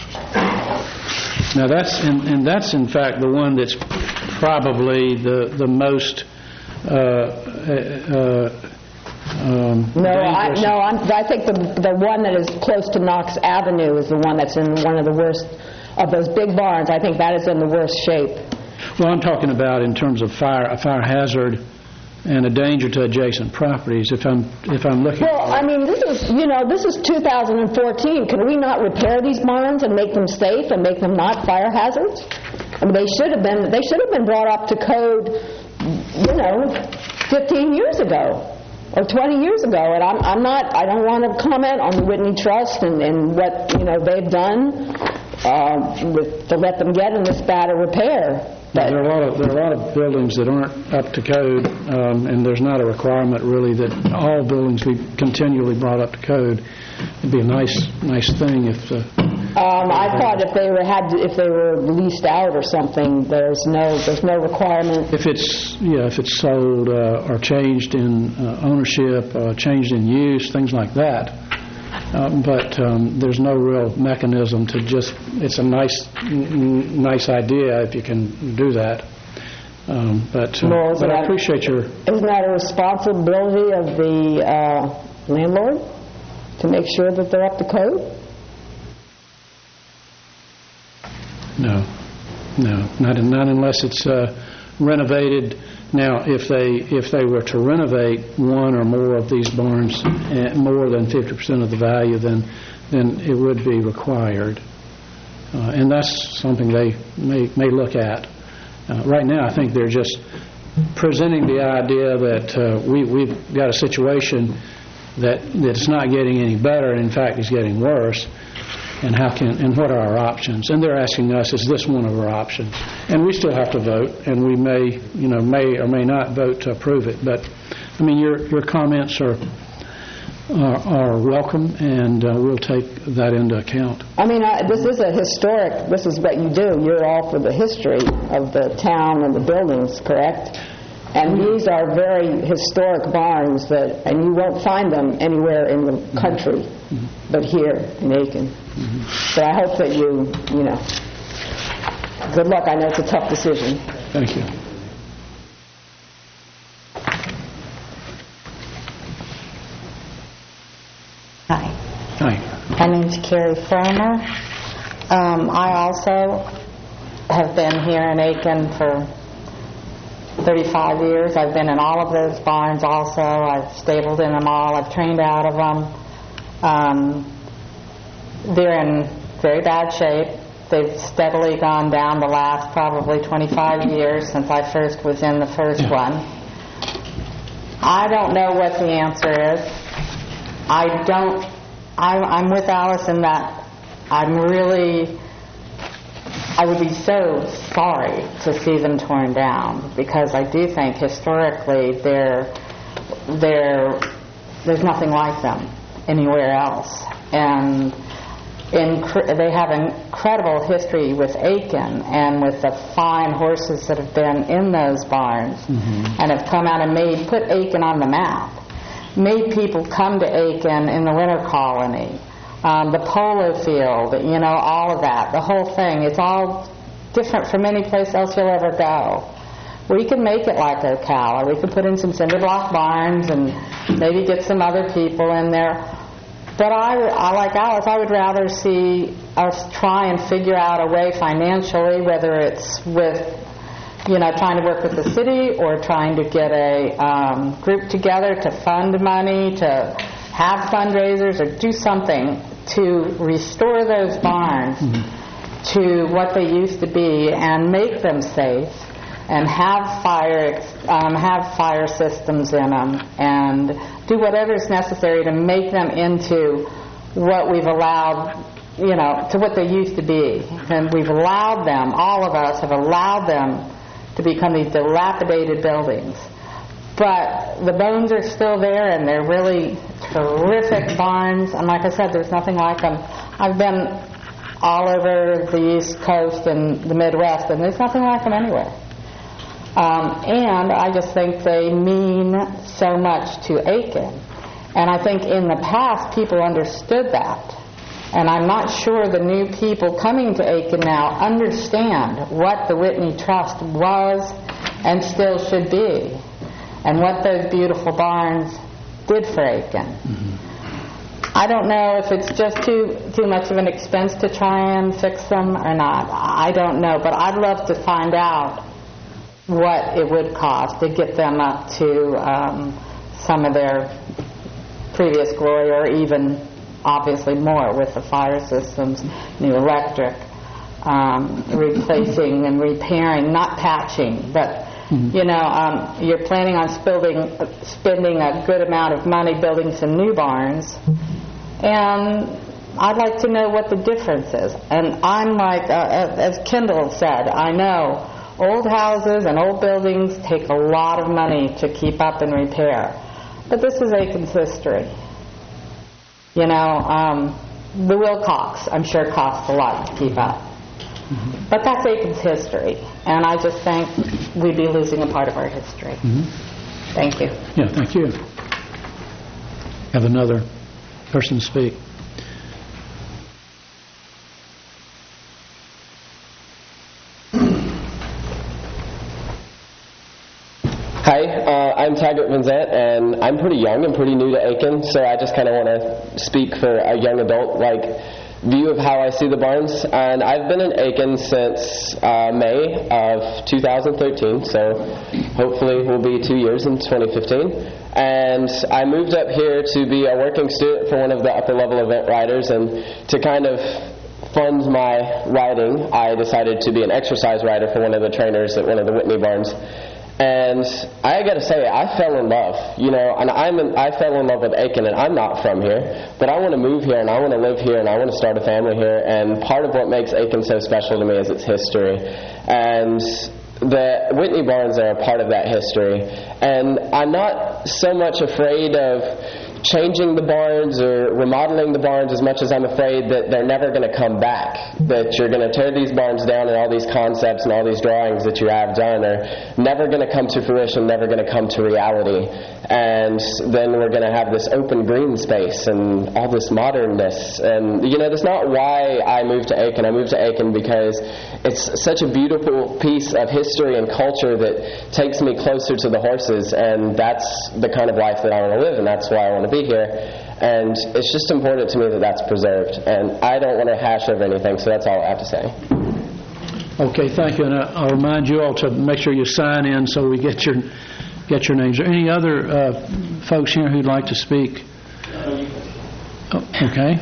Now, that's, and and that's in fact the one that's probably the the most uh, uh, um, No, I, dangerous. no, I'm, I think the, the one that is close to Knox Avenue is the one that's in one of the worst of those big barns. I think that is in the worst shape. Well, I'm talking about in terms of fire, a fire hazard and a danger to adjacent properties, if I'm, if I'm looking... Well, I mean, this is, you know, this is two thousand fourteen. Can we not repair these barns and make them safe and make them not fire hazards? I mean, they should have been, they should have been brought up to code, you know, fifteen years ago or twenty years ago. And I'm, I'm not, I don't want to comment on the Whitney Trust and, and what, you know, they've done uh, with, to let them get in this bad a repair. But There are a lot of, there are a lot of buildings that aren't up to code, um, and there's not a requirement really that all buildings be continually brought up to code. It'd be a nice, nice thing if... Uh, Um, I thought if they were had to, if they were leased out or something, there's no there's no requirement. If it's, yeah, if it's sold uh, or changed in uh, ownership, uh, changed in use, things like that. Uh, but um, there's no real mechanism to just, it's a nice n- nice idea if you can do that. Um, but uh, Well, but I that- appreciate your... Isn't that a responsibility of the uh, landlord to make sure that they're up to code? No, no, not not unless it's uh, renovated. Now, if they if they were to renovate one or more of these barns at more than fifty percent of the value, then then it would be required, uh, and that's something they may may look at. Uh, right now, I think they're just presenting the idea that uh, we we've got a situation that that's not getting any better. In fact, it's getting worse. And how can and what are our options? And they're asking us, is this one of our options? And we still have to vote, and we may, you know, may or may not vote to approve it. But I mean, your your comments are are, are welcome, and uh, we'll take that into account. I mean, I, this is a historic. This is what you do. You're all for the history of the town and the buildings, correct? And these are very historic barns that, and you won't find them anywhere in the country, mm-hmm. but here in Aiken. Mm-hmm. So I hope that you, you know, good luck. I know it's a tough decision. Thank you. Hi. Hi. My name's Carrie Farmer. Um, I also have been here in Aiken for thirty-five years. I've been in all of those barns also. I've stabled in them all. I've trained out of them. Um, they're in very bad shape. They've steadily gone down the last probably twenty-five years since I first was in the first one. I don't know what the answer is. I don't, I, I'm with Alice in that I'm really, I would be so sorry to see them torn down, because I do think historically they're, they're, there's nothing like them anywhere else. And incre- they have incredible history with Aiken and with the fine horses that have been in those barns, mm-hmm. and have come out and made, put Aiken on the map, made people come to Aiken in the winter colony. Um, the polo field, you know, all of that, the whole thing. It's all different from any place else you'll ever go. We could make it like Ocala. We could put in some cinder block barns and maybe get some other people in there. But I, I, like Alice, I would rather see us try and figure out a way financially, whether it's with, you know, trying to work with the city or trying to get a um, group together to fund money, to have fundraisers or do something to restore those barns mm-hmm. to what they used to be and make them safe and have fire um, have fire systems in them and do whatever is necessary to make them into what we've allowed, you know, to what they used to be. And we've allowed them, all of us have allowed them to become these dilapidated buildings. But the bones are still there, and they're really terrific barns. And like I said, there's nothing like them. I've been all over the East Coast and the Midwest, and there's nothing like them anywhere. Um, and I just think they mean so much to Aiken. And I think in the past people understood that. And I'm not sure the new people coming to Aiken now understand what the Whitney Trust was and still should be, and what those beautiful barns did for Aiken. Mm-hmm. I don't know if it's just too too much of an expense to try and fix them or not. I don't know, but I'd love to find out what it would cost to get them up to um, some of their previous glory, or even obviously more with the fire systems, new electric, um, replacing and repairing, not patching, but mm-hmm. you know, um, you're planning on spending, spending a good amount of money building some new barns, and I'd like to know what the difference is. And I'm like, uh, as Kendall said, I know old houses and old buildings take a lot of money to keep up and repair, but this is Aiken's history. You know, um, the Wilcox, I'm sure, costs a lot to keep up. Mm-hmm. But that's Aiken's history, and I just think we'd be losing a part of our history. Mm-hmm. Thank you. Yeah, thank you. Have another person speak. Hi, uh, I'm Taggart Vincent, and I'm pretty young and pretty new to Aiken, so I just kind of want to speak for a young adult like view of how I see the barns. And I've been in Aiken since uh, May of two thousand thirteen, so hopefully we'll be two years in twenty fifteen. And I moved up here to be a working student for one of the upper level event riders, and to kind of fund my riding, I decided to be an exercise rider for one of the trainers at one of the Whitney barns. And I got to say, I fell in love, you know, and I'm in, I fell in love with Aiken, and I'm not from here, but I want to move here, and I want to live here, and I want to start a family here, and part of what makes Aiken so special to me is its history, and the Whitney barns are a part of that history, and I'm not so much afraid of changing the barns or remodeling the barns as much as I'm afraid that they're never going to come back, that you're going to tear these barns down and all these concepts and all these drawings that you have done are never going to come to fruition, never going to come to reality, and then we're going to have this open green space and all this modernness. And you know, that's not why I moved to Aiken. I moved to Aiken because it's such a beautiful piece of history and culture that takes me closer to the horses, and that's the kind of life that I want to live, and that's why I want to be here. And it's just important to me that that's preserved, and I don't want to hash over anything, so that's all I have to say. Okay, thank you, and I'll remind you all to make sure you sign in so we get your get your names. Are there any other uh, folks here who'd like to speak? Oh, okay.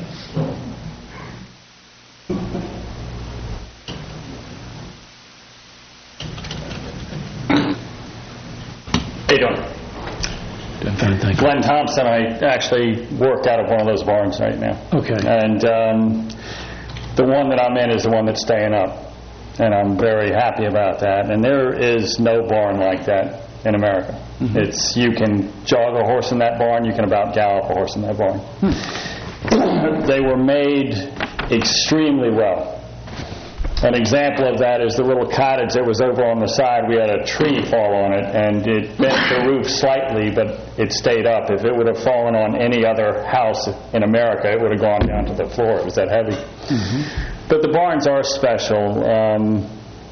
How you doing? Fine, thank you. Glenn Thompson. I actually work out of one of those barns right now. Okay. And um, the one that I'm in is the one that's staying up, and I'm very happy about that. And there is no barn like that in America. Mm-hmm. It's you can jog a horse in that barn, you can about gallop a horse in that barn. Hmm. They were made extremely well. An example of that is the little cottage that was over on the side. We had a tree fall on it, and it bent the roof slightly, but it stayed up. If it would have fallen on any other house in America, it would have gone down to the floor. It was that heavy. Mm-hmm. But the barns are special. Um,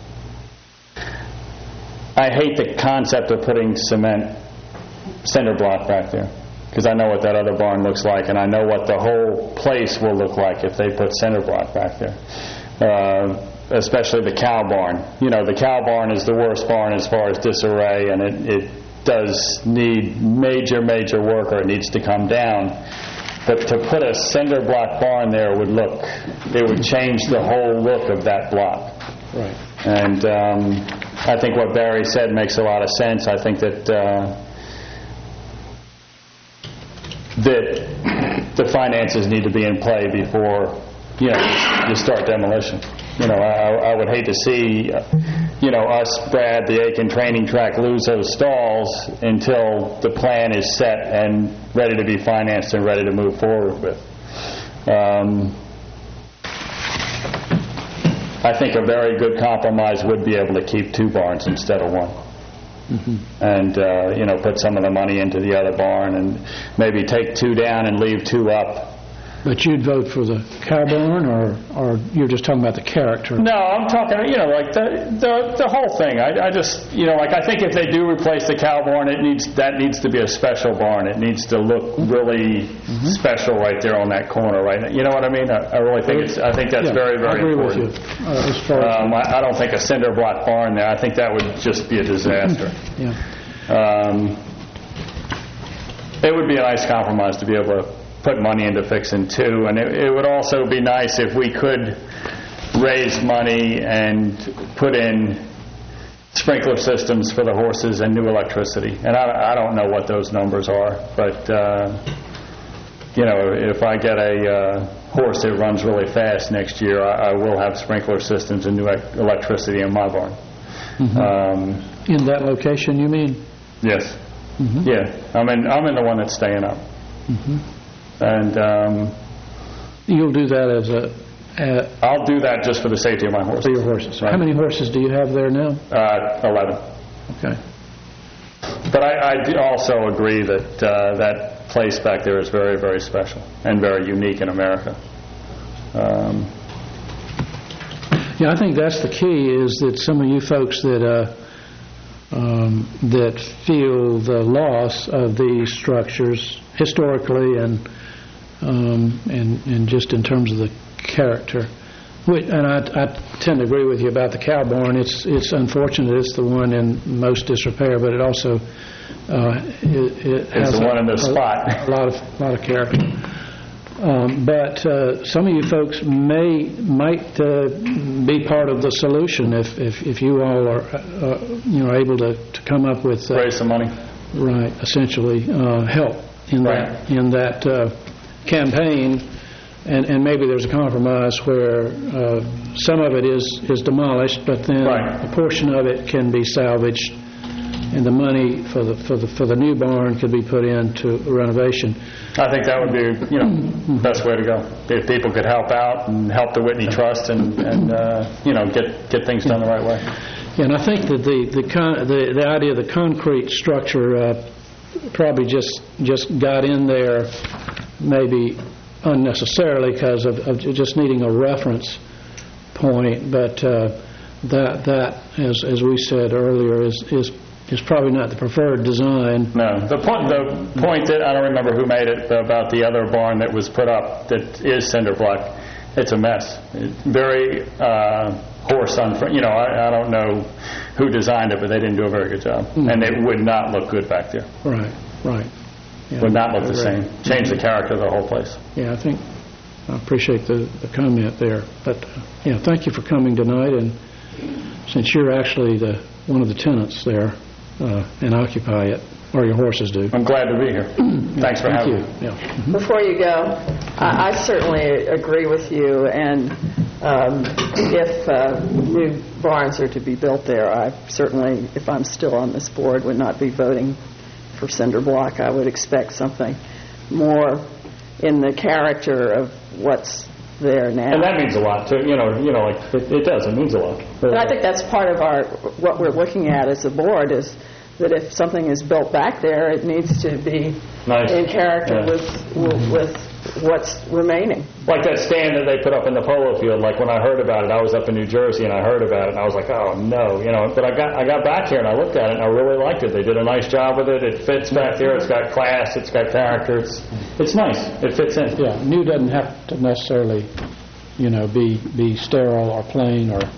I hate the concept of putting cement cinder block back there, because I know what that other barn looks like, and I know what the whole place will look like if they put cinder block back there. Uh, especially the cow barn. You know, the cow barn is the worst barn as far as disarray, and it, it does need major, major work, or it needs to come down. But to put a cinder block barn there would look, it would change the whole look of that block. Right. And um, I think what Barry said makes a lot of sense. I think that uh, that the finances need to be in play before, you know, you start demolition. You know, I, I would hate to see, uh, you know, us, Brad, the Aiken training track, lose those stalls until the plan is set and ready to be financed and ready to move forward with. Um, I think a very good compromise would be able to keep two barns instead of one. and, uh, you know, put some of the money into the other barn and maybe take two down and leave two up. But you'd vote for the cow barn, or, or you're just talking about the character? No, I'm talking, you know, like the the, the whole thing. I, I just, you know, like I think if they do replace the cow barn, it needs that needs to be a special barn. It needs to look really mm-hmm. special right there on that corner, right? You know what I mean? I, I really think it's. I think that's yeah, very, very I agree important. With you. Uh, as far as um, I, I don't think a cinder block barn there. I think that would just be a disaster. yeah. Um, it would be a nice compromise to be able to put money into fixing two, and it, it would also be nice if we could raise money and put in sprinkler systems for the horses and new electricity. And I, I don't know what those numbers are, but uh, you know, if I get a uh, horse that runs really fast next year, I, I will have sprinkler systems and new e- electricity in my barn. Mm-hmm. Um, in that location, you mean? Yes. Mm-hmm. Yeah. I'm in. I'm in the one that's staying up. Mm-hmm. And um, you'll do that as a. Uh, I'll do that just for the safety of my horses. For your horses. Right. How many horses do you have there now? Uh, Eleven. Okay. But I, I do also agree that uh, that place back there is very, very special and very unique in America. Um, yeah, I think that's the key. Is that some of you folks that uh, um, that feel the loss of these structures historically and um, and and just in terms of the character. And I, I tend to agree with you about the cow barn. It's it's unfortunate it's the one in most disrepair, but it also uh, it, it it's has the a, one in the a, spot. a lot of lot of character. Um, but uh, some of you folks may might uh, be part of the solution if if, if you all are uh, you know able to, to come up with uh, raise some money. Right, essentially uh, help in right. that in that uh, campaign. And, and maybe there's a compromise where uh, some of it is, is demolished, but then right. a portion of it can be salvaged, and the money for the for the for the new barn could be put into renovation. I think that would be, you know, the best way to go. If people could help out and help the Whitney Trust and, and uh, you know, get get things done the right way. Yeah, and I think that the the con- the, the idea of the concrete structure uh, probably just just got in there maybe unnecessarily because of, of just needing a reference point, but uh, that that as as we said earlier is is is probably not the preferred design. No, the point the point that I don't remember who made it about the other barn that was put up that is cinder block. It's a mess. It's very uh, horse unfriendly. You know, I, I don't know who designed it, but they didn't do a very good job, mm-hmm. and it would not look good back there. Right, right. Yeah, would not look the right. same. Change the character of the whole place. Yeah, I think I appreciate the, the comment there. But uh, yeah, thank you for coming tonight. And since you're actually the one of the tenants there uh, and occupy it, or your horses do, I'm glad to be here. yeah, Thanks for thank having you. me. Yeah. Mm-hmm. Before you go, I, I certainly agree with you. And um, if uh, new barns are to be built there, I certainly, if I'm still on this board, would not be voting for cinder block. I would expect something more in the character of what's there now. And that means a lot too. You know, you know, like it, it does. It means a lot. But I think that's part of our what we're looking at as a board is that if something is built back there, it needs to be nice. in character yeah. with mm-hmm. with what's remaining. Like that stand that they put up in the polo field. Like when I heard about it, I was up in New Jersey and I heard about it and I was like, oh no, you know. But I got I got back here and I looked at it and I really liked it. They did a nice job with it. It fits back there. It's got class. It's got character. It's it's nice. It fits in. Yeah, new doesn't have to necessarily, you know, be be sterile or plain or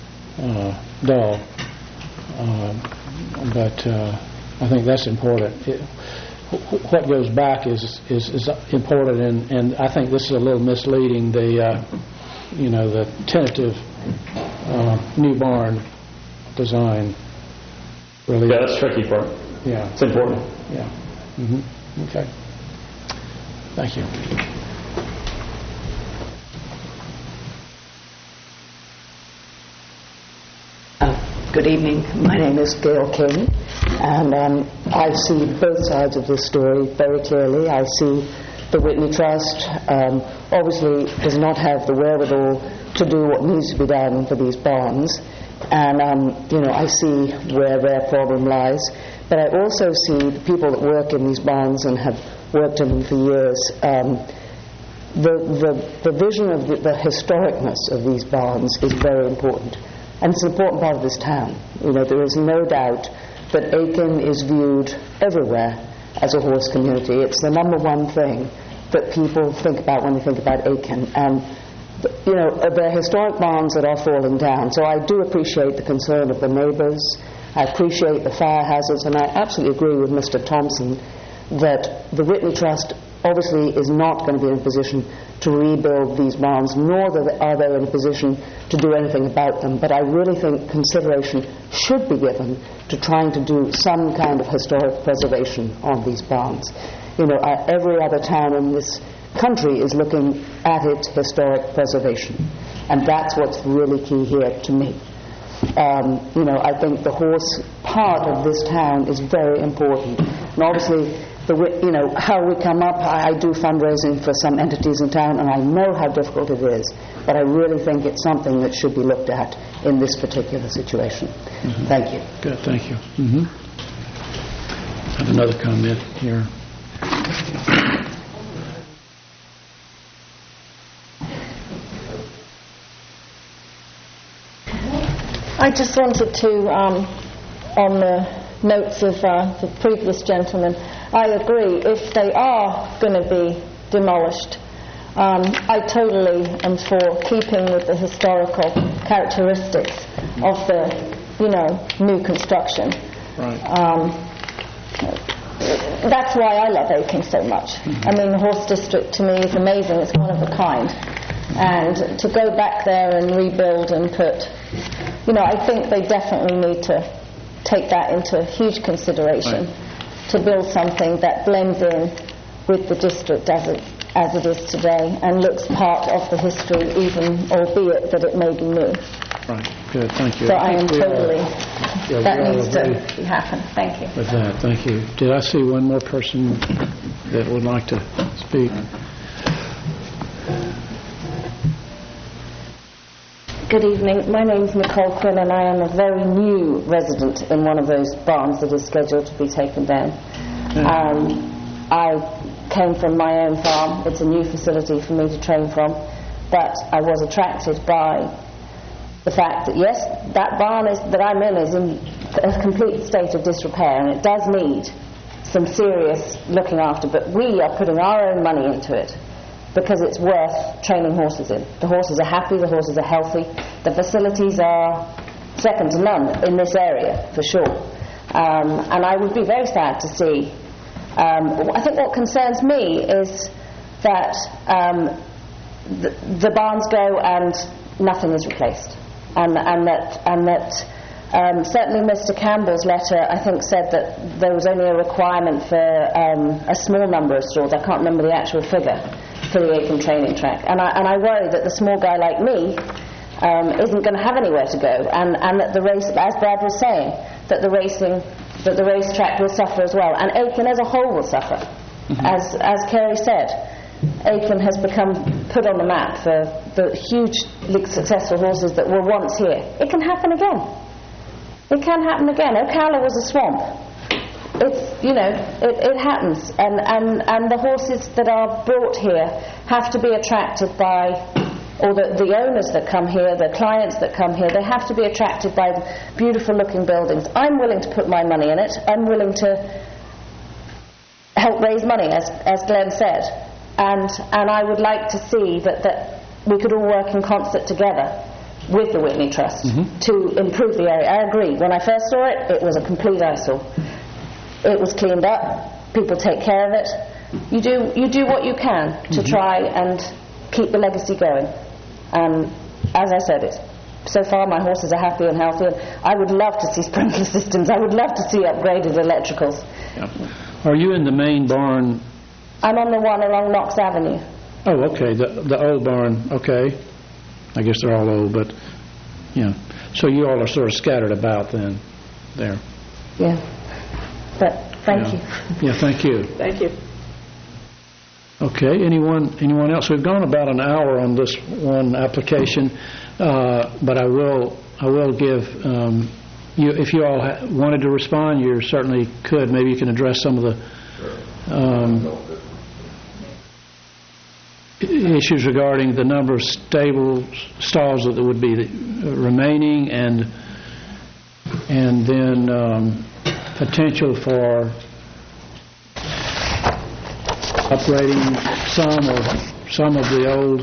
uh, dull. Uh, but uh, I think that's important. It, what goes back is is, is important, and, and I think this is a little misleading. The uh, you know the tentative uh, new barn design. Really, yeah, that's tricky part. Yeah, it's important. Yeah. Mm-hmm. Okay. Thank you. Good evening. My name is Gail King, and um, I see both sides of this story very clearly. I see the Whitney Trust um, obviously does not have the wherewithal to do what needs to be done for these barns, And, um, you know, I see where their problem lies. But I also see the people that work in these barns and have worked in them for years, um, the, the, the vision of the, the historicness of these barns is very important. And it's an important part of this town. You know, there is no doubt that Aiken is viewed everywhere as a horse community. It's the number one thing that people think about when they think about Aiken. And, you know, there are historic barns that are falling down. So I do appreciate the concern of the neighbors. I appreciate the fire hazards, and I absolutely agree with Mister Thompson that the Whitney Trust obviously is not going to be in a position to rebuild these barns, nor are they in a position to do anything about them. But I really think consideration should be given to trying to do some kind of historic preservation on these barns. You know, uh, every other town in this country is looking at its historic preservation, and that's what's really key here to me. Um, you know, I think the horse part of this town is very important, and obviously, the you know how we come up. I, I do fundraising for some entities in town, and I know how difficult it is. But I really think it's something that should be looked at in this particular situation. Mm-hmm. Thank you. Good. Thank you. Mm-hmm. I have another comment here. I just wanted to, um, on the notes of uh, the previous gentleman, I agree, if they are going to be demolished, um, I totally am for keeping with the historical characteristics of the, you know, new construction. Right. Um, that's why I love Aiken so much. Mm-hmm. I mean, the Horse District to me is amazing. It's one of a kind. And to go back there and rebuild and put, you know, I think they definitely need to take that into huge consideration right. to build something that blends in with the district as it, as it is today and looks part of the history, even albeit that it may be new. Right. Good. Thank you. So I, I am totally, yeah, that needs to happen. Thank you. With that, thank you. Did I see one more person that would like to speak? Good evening. My name is Nicole Quinn, and I am a very new resident in one of those barns that is scheduled to be taken down. Mm. Um, I came from my own farm. It's a new facility for me to train from, but I was attracted by the fact that, yes, that barn is, that I'm in is in a complete state of disrepair, and it does need some serious looking after, but we are putting our own money into it because it's worth training horses in. The horses are happy, the horses are healthy, the facilities are second to none in this area, for sure. Um, and I would be very sad to see, um, I think what concerns me is that um, the, the barns go and nothing is replaced. And, and that, and that um, certainly Mister Campbell's letter, I think, said that there was only a requirement for um, a small number of stalls. I can't remember the actual figure for the Aiken training track. And I, and I worry that the small guy like me um, isn't going to have anywhere to go, and, and that the race, as Brad was saying, that the racing, that the racetrack will suffer as well, and Aiken as a whole will suffer. Mm-hmm. As as Kerry said, Aiken has become put on the map for the hugely successful horses that were once here. It can happen again. It can happen again. Ocala was a swamp. It's, you know, it, it happens. And, and, and the horses that are brought here have to be attracted by, or the, the owners that come here, the clients that come here, they have to be attracted by beautiful looking buildings. I'm willing to put my money in it. I'm willing to help raise money, as, as Glenn said. And, and I would like to see that, that we could all work in concert together with the Whitney Trust mm-hmm. to improve the area. I agree. When I first saw it, it was a complete eyesore. It was cleaned up. People take care of it. You do you do what you can to mm-hmm. try and keep the legacy going. And as I said, it's, so far my horses are happy and healthy. And I would love to see sprinkler systems. I would love to see upgraded electricals. Yeah. Are you in the main barn? I'm on the one along Knox Avenue. Oh, okay. The the old barn. Okay. I guess they're all old, but yeah. So you all are sort of scattered about then, there. Yeah. But thank yeah. you. Yeah, thank you. Thank you. Okay. Anyone anyone else? We've gone about an hour on this one application, uh, but I will I will give, um, you, if you all ha- wanted to respond, you certainly could. Maybe you can address some of the um, issues regarding the number of stable stalls that would be remaining, and and then um, potential for upgrading some or some of the old,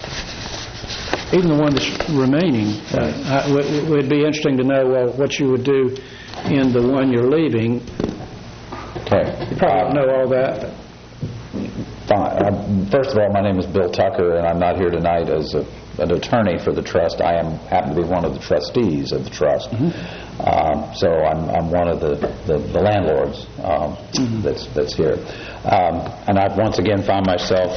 even the one that's remaining. Uh, it would be interesting to know, well, what you would do in the one you're leaving. Okay. You probably know all that. Fine. First of all, my name is Bill Tucker, and I'm not here tonight as a, an attorney for the trust. I am happen to be one of the trustees of the trust. Mm-hmm. um, so I'm, I'm one of the, the, the landlords um, mm-hmm. that's that's here. Um, and I've once again found myself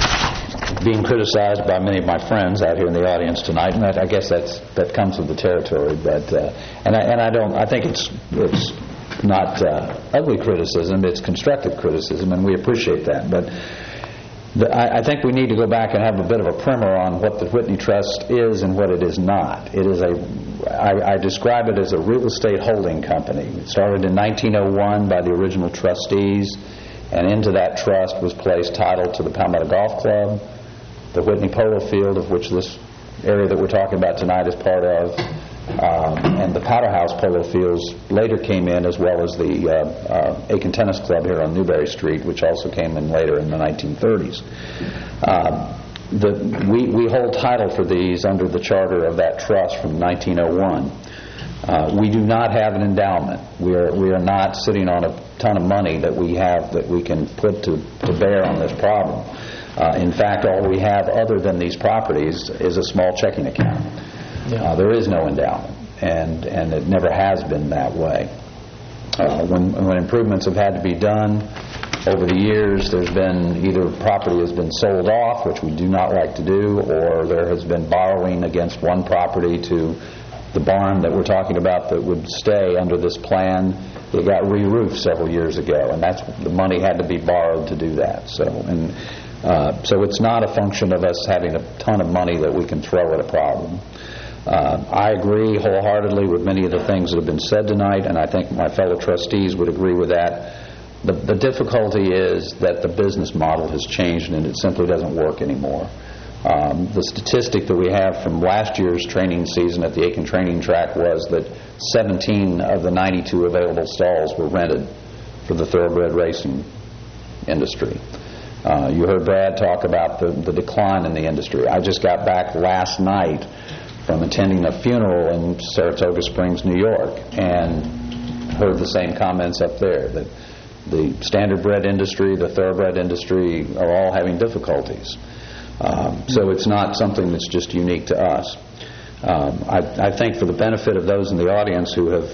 being criticized by many of my friends out here in the audience tonight, and that, I guess that's that comes with the territory. But uh, and I, and I don't. I think it's it's. not uh, ugly criticism, it's constructive criticism, and we appreciate that. But the, I, I think we need to go back and have a bit of a primer on what the Whitney Trust is and what it is not. It is a, I, I describe it as a real estate holding company. It started in nineteen oh one by the original trustees, and into that trust was placed title to the Palmetto Golf Club, the Whitney Polo Field, of which this area that we're talking about tonight is part of, Um, and the Powder House Polo Fields later came in, as well as the uh, uh, Aiken Tennis Club here on Newberry Street, which also came in later in the nineteen thirties. Um, the, we, we hold title for these under the charter of that trust from nineteen oh one. Uh, we do not have an endowment. We are we are not sitting on a ton of money that we have that we can put to, to bear on this problem. Uh, in fact, all we have other than these properties is a small checking account. Uh, there is no endowment, and, and it never has been that way. Uh, when, when improvements have had to be done over the years, there's been either property has been sold off, which we do not like to do, or there has been borrowing against one property to the barn that we're talking about that would stay under this plan. It got re-roofed several years ago, and that's the money had to be borrowed to do that. So, and uh, so it's not a function of us having a ton of money that we can throw at a problem. Uh, I agree wholeheartedly with many of the things that have been said tonight, and I think my fellow trustees would agree with that. The, the difficulty is that the business model has changed and it simply doesn't work anymore. Um, the statistic that we have from last year's training season at the Aiken Training Track was that seventeen of the ninety-two available stalls were rented for the thoroughbred racing industry. Uh, you heard Brad talk about the, the decline in the industry. I just got back last night from attending a funeral in Saratoga Springs, New York, and heard the same comments up there, that the standard bred industry, the thoroughbred industry are all having difficulties. Um, so it's not something that's just unique to us. Um, I, I think for the benefit of those in the audience who have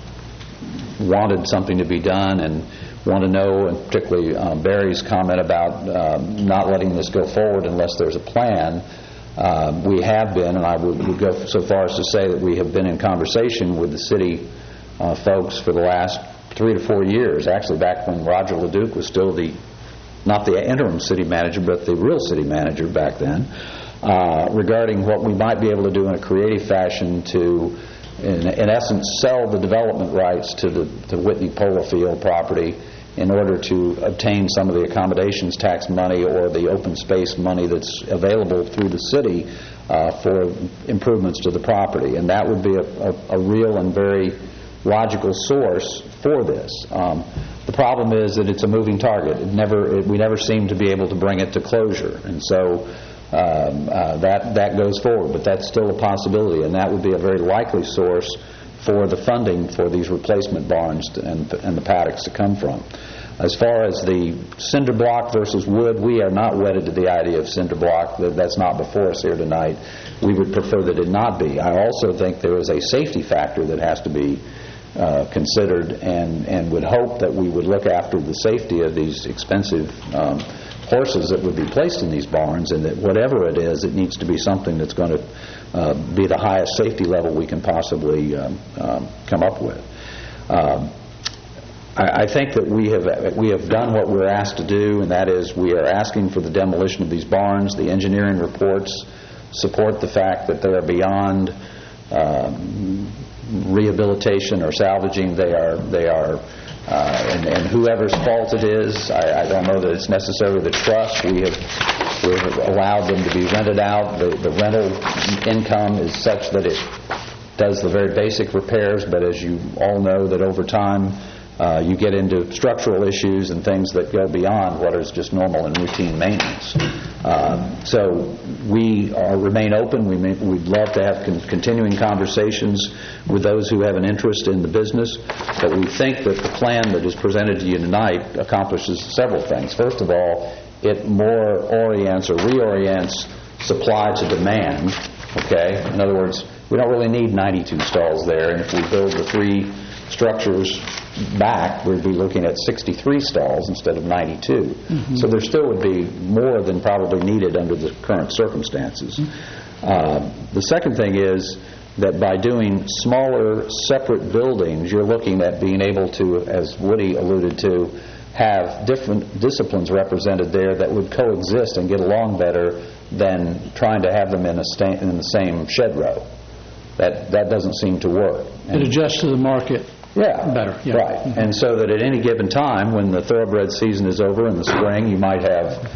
wanted something to be done and want to know, and particularly uh, Barry's comment about um, not letting this go forward unless there's a plan, Uh, we have been, and I would, would go so far as to say that we have been in conversation with the city uh, folks for the last three to four years, actually back when Roger LeDuc was still the, not the interim city manager, but the real city manager back then, uh, regarding what we might be able to do in a creative fashion to, in, in essence, sell the development rights to the to Whitney Polo Field property in order to obtain some of the accommodations tax money or the open space money that's available through the city uh, for improvements to the property. And that would be a, a, a real and very logical source for this. Um, the problem is that it's a moving target. It never, it, we never seem to be able to bring it to closure. And so um, uh, that, that goes forward, but that's still a possibility, and that would be a very likely source for the funding for these replacement barns to, and, and the paddocks to come from. As far as the cinder block versus wood, we are not wedded to the idea of cinder block. That, that's not before us here tonight. We would prefer that it not be. I also think there is a safety factor that has to be uh, considered, and, and would hope that we would look after the safety of these expensive um, horses that would be placed in these barns, and that whatever it is, it needs to be something that's going to uh, be the highest safety level we can possibly um, um, come up with. Um, I, I think that we have we have done what we're asked to do, and that is we are asking for the demolition of these barns. The engineering reports support the fact that they are beyond um, rehabilitation or salvaging. They are, they are uh, and, and whoever's fault it is, I, I don't know that it's necessarily the trust. We have, we have allowed them to be rented out. The, the rental income is such that it does the very basic repairs, but as you all know, that over time uh, you get into structural issues and things that go beyond what is just normal and routine maintenance. Uh, so we are, remain open. We may, we'd love to have con- continuing conversations with those who have an interest in the business, but we think that the plan that is presented to you tonight accomplishes several things. First of all, it more orients or reorients supply to demand. Okay? In other words, we don't really need ninety-two stalls there, and if we build the three structures back, we'd be looking at sixty-three stalls instead of ninety-two. Mm-hmm. So there still would be more than probably needed under the current circumstances. Mm-hmm. Uh, the second thing is that by doing smaller, separate buildings, you're looking at being able to, as Woody alluded to, have different disciplines represented there that would coexist and get along better than trying to have them in, a sta- in the same shed row. That that doesn't seem to work. And it adjusts to the market yeah, better. Yeah. Right. Mm-hmm. And so that at any given time, when the thoroughbred season is over in the spring, you might have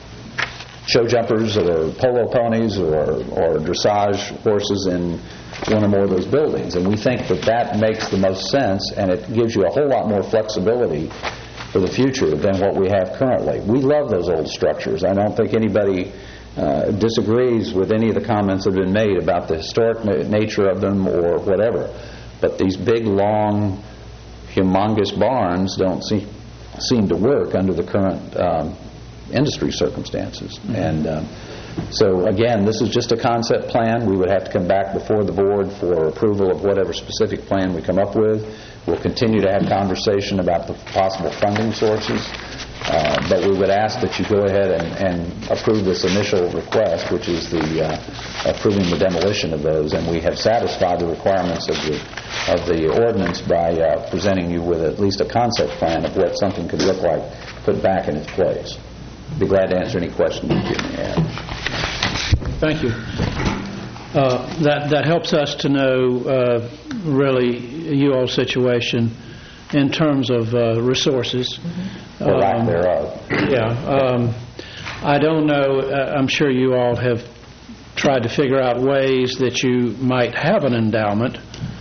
show jumpers or polo ponies or, or dressage horses in one or more of those buildings. And we think that that makes the most sense, and it gives you a whole lot more flexibility for the future than what we have currently. We love those old structures. I don't think anybody uh, disagrees with any of the comments that have been made about the historic na- nature of them or whatever. But these big, long, humongous barns don't seem, seem to work under the current um, industry circumstances. Mm-hmm. And um, so, again, this is just a concept plan. We would have to come back before the board for approval of whatever specific plan we come up with. We'll continue to have conversation about the possible funding sources. Uh, but we would ask that you go ahead and, and approve this initial request, which is the uh, approving the demolition of those. And we have satisfied the requirements of the of the ordinance by uh, presenting you with at least a concept plan of what something could look like put back in its place. Be glad to answer any questions that you may have. Thank you. Uh, that that helps us to know uh, really you all's situation in terms of uh, resources. Mm-hmm. Or lack um, thereof. Yeah. Um, I don't know. Uh, I'm sure you all have tried to figure out ways that you might have an endowment.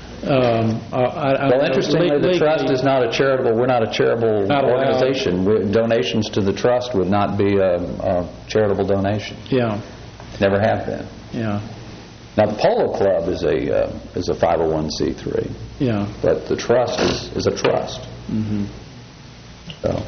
Um, I, I well, interestingly, le- the trust is not a charitable. We're not a charitable not organization. We're, donations to the trust would not be a, a charitable donation. Yeah. Never have been. Yeah. Now, the Polo Club is a uh, is a five oh one c three. Yeah. But the trust is, is a trust. Mm-hmm. So.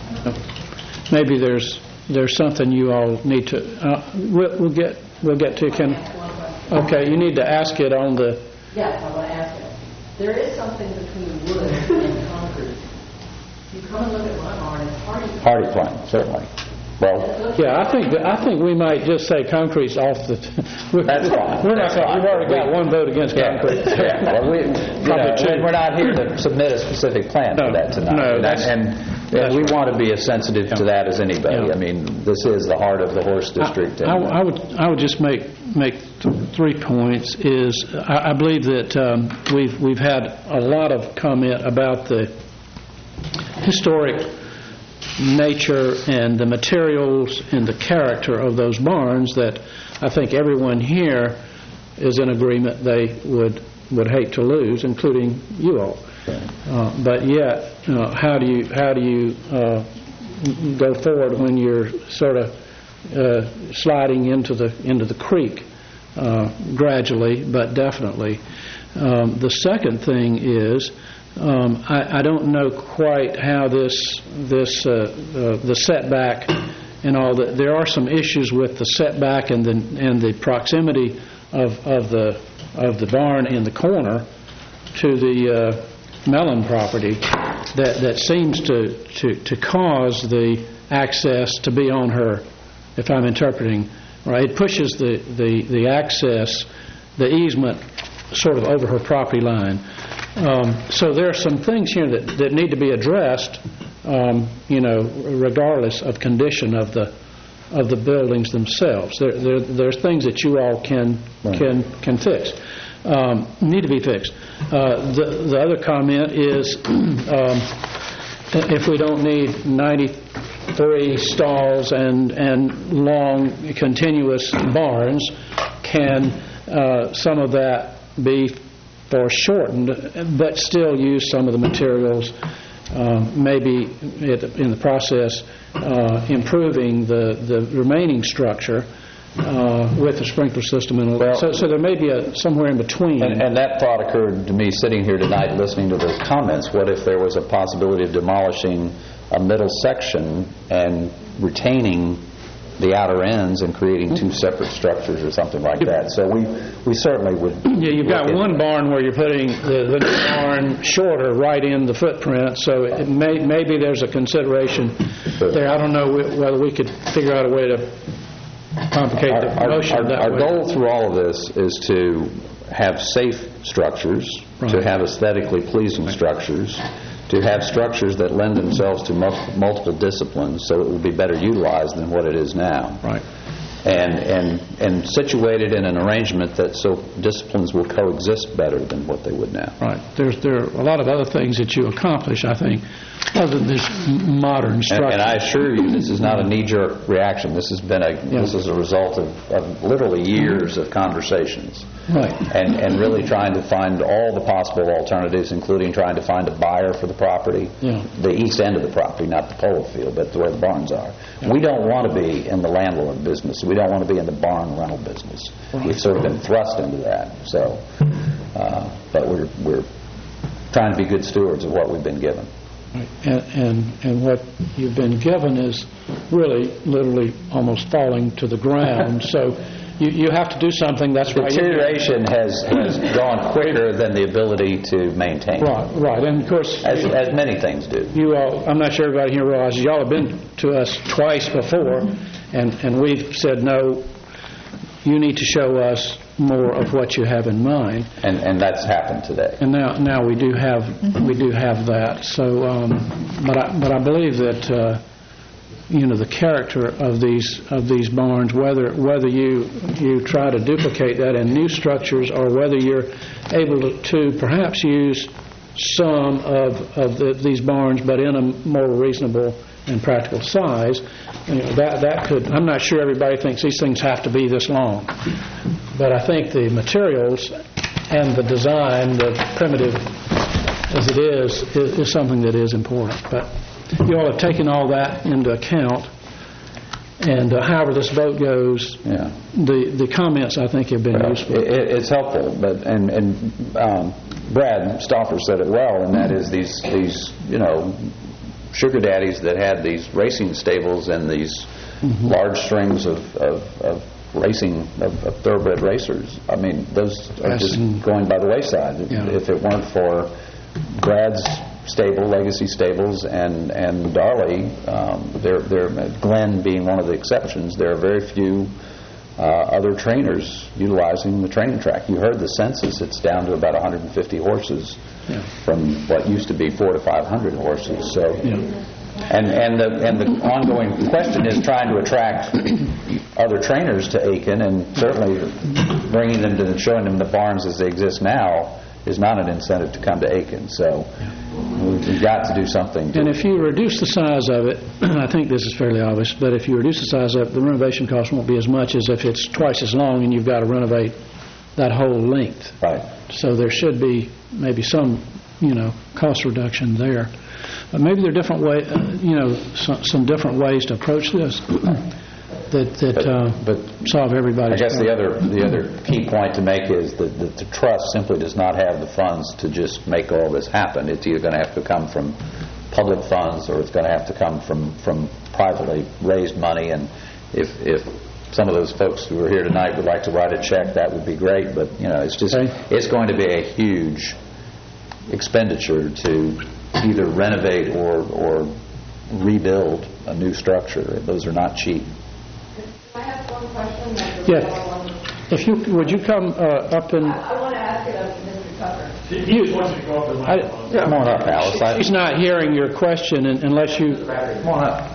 Maybe there's there's something you all need to. Uh, we'll, we'll get we'll get to Ken. Okay, you need to ask it on the. Yes, I want to ask it. There is something between wood and concrete. You come and look at my barn, it's hardy. Hardy plank, certainly. Well, yeah, I think I think we might just say concrete's off the. We're, that's fine. We're that's not. Fine. We've already got one vote against yeah. concrete. Yeah. Well, we, you know, we're not here to submit a specific plan no, for that tonight. No, and, that's, and, and we right. want to be as sensitive yeah. to that as anybody. Yeah. I mean, this is the heart of the horse district. I, I, I would I would just make make th- three points. Is I, I believe that um, we've we've had a lot of comment about the historic nature and the materials and the character of those barns that I think everyone here is in agreement they would would hate to lose, including you all. Uh, but yet, uh, how do you how do you uh, go forward when you're sort of uh, sliding into the into the creek uh, gradually but definitely? Um, the second thing is. Um, I, I don't know quite how this this uh, uh, the setback and all that. There are some issues with the setback and the and the proximity of, of the of the barn in the corner to the uh, Mellon property that, that seems to, to, to cause the access to be on her. If I'm interpreting right, it pushes the, the, the access, the easement, sort of over her property line. Um, so there are some things here that, that need to be addressed, um, you know, regardless of condition of the of the buildings themselves. There, there there's things that you all can right. can can fix. um, need to be fixed. Uh, The the other comment is, um, if we don't need ninety-three stalls and and long continuous barns, can uh, some of that be foreshortened, but still use some of the materials, um, maybe it, in the process uh, improving the, the remaining structure uh, with the sprinkler system and all that. So, so there may be a, somewhere in between. And, and that thought occurred to me sitting here tonight listening to those comments. What if there was a possibility of demolishing a middle section and retaining the outer ends and creating two separate structures or something like that? So we we certainly would. Yeah, you've got one barn where you're putting the, the barn shorter right in the footprint, so it may, maybe there's a consideration there. I don't know whether we could figure out a way to complicate our, the motion our, that our way. goal through all of this is to have safe structures, Right. to have aesthetically pleasing structures, to have structures that lend themselves to mul- multiple disciplines so it will be better utilized than what it is now. Right. And, and, and situated in an arrangement that so disciplines will coexist better than what they would now. Right. There's there are a lot of other things that you accomplish, I think, other than this m- modern And, structure. and I assure you, this is not a knee-jerk reaction. This has been a Yeah. this is a result of, of literally years of conversations. Right. And, and really trying to find all the possible alternatives, including trying to find a buyer for the property, Yeah. the east end of the property, not the polo field, but where the barns are. We don't want to be in the landlord business. We don't want to be in the barn rental business. Right. We've sort of been thrust into that. So, uh, but we're we're trying to be good stewards of what we've been given. And, and and what you've been given is really, literally, almost falling to the ground. So you you have to do something. That's why you- Deterioration has, has gone quicker than the ability to maintain. Right, right, and of course, As, as many things do. you all, I'm not sure everybody here realizes, y'all have been to us twice before, and, and we've said, no, you need to show us more of what you have in mind. And, and that's happened today. And now, now we do have, we do have that. So, um, but I, but I believe that, uh, you know, the character of these of these barns, whether whether you you try to duplicate that in new structures or whether you're able to, to perhaps use some of of the, these barns, but in a more reasonable and practical size, you know, that that could. I'm not sure everybody thinks these things have to be this long, but I think the materials and the design, the primitive as it is, is, is something that is important. But you all have taken all that into account, and uh, however this vote goes, Yeah. the the comments I think have been Well, useful. it, it's helpful, but and and um, Brad Stauffer said it well, and that is these these you know sugar daddies that had these racing stables and these Mhm. large strings of of, of racing of, of thoroughbred racers. I mean, those are Yes, just and- going by the wayside. If, Yeah. if it weren't for Brad's stable, Legacy Stables, and and Darley, um, they're, they're, Glenn being one of the exceptions, there are very few uh, other trainers utilizing the training track. You heard the census; it's down to about one hundred fifty horses Yeah. from what used to be four to five hundred horses. So, Yeah. and and the and the ongoing question is trying to attract other trainers to Aiken, and certainly bringing them to and showing them the barns as they exist now is not an incentive to come to Aiken. So we've got to do something to And if you reduce the size of it, I think this is fairly obvious, but if you reduce the size of it, the renovation cost won't be as much as if it's twice as long and you've got to renovate that whole length. Right. So there should be maybe some, you know, cost reduction there. But maybe there are different way, uh, you know, some, some different ways to approach this that that uh, but solve everybody's I guess the problem. other the other key point to make is that the, the trust simply does not have the funds to just make all this happen. It's either going to have to come from public funds or it's going to have to come from, from privately raised money. And if if some of those folks who are here tonight would like to write a check, that would be great. But you know, it's just Okay. it's going to be a huge expenditure to either renovate or or rebuild a new structure. Those are not cheap. I have one question. Yeah. If you would you come uh, up and I want to ask it of Mister Tucker. You just want you to go up and Come on up, Alice. I- He's not hearing your question un- unless you Come on up.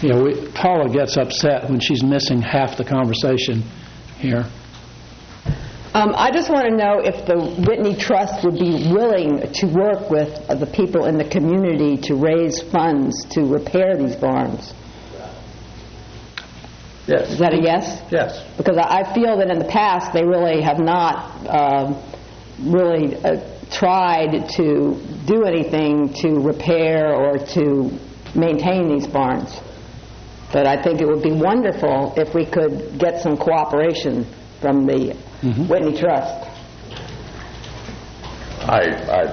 you know, we- Paula gets upset when she's missing half the conversation here. Um, I just want to know if the Whitney Trust would be willing to work with uh, the people in the community to raise funds to repair these barns. Yes. Is that a yes? Yes. Because I I feel that in the past, they really have not um, really uh, tried to do anything to repair or to maintain these barns. But I think it would be wonderful if we could get some cooperation from the Mm-hmm. Whitney Trust. I, I,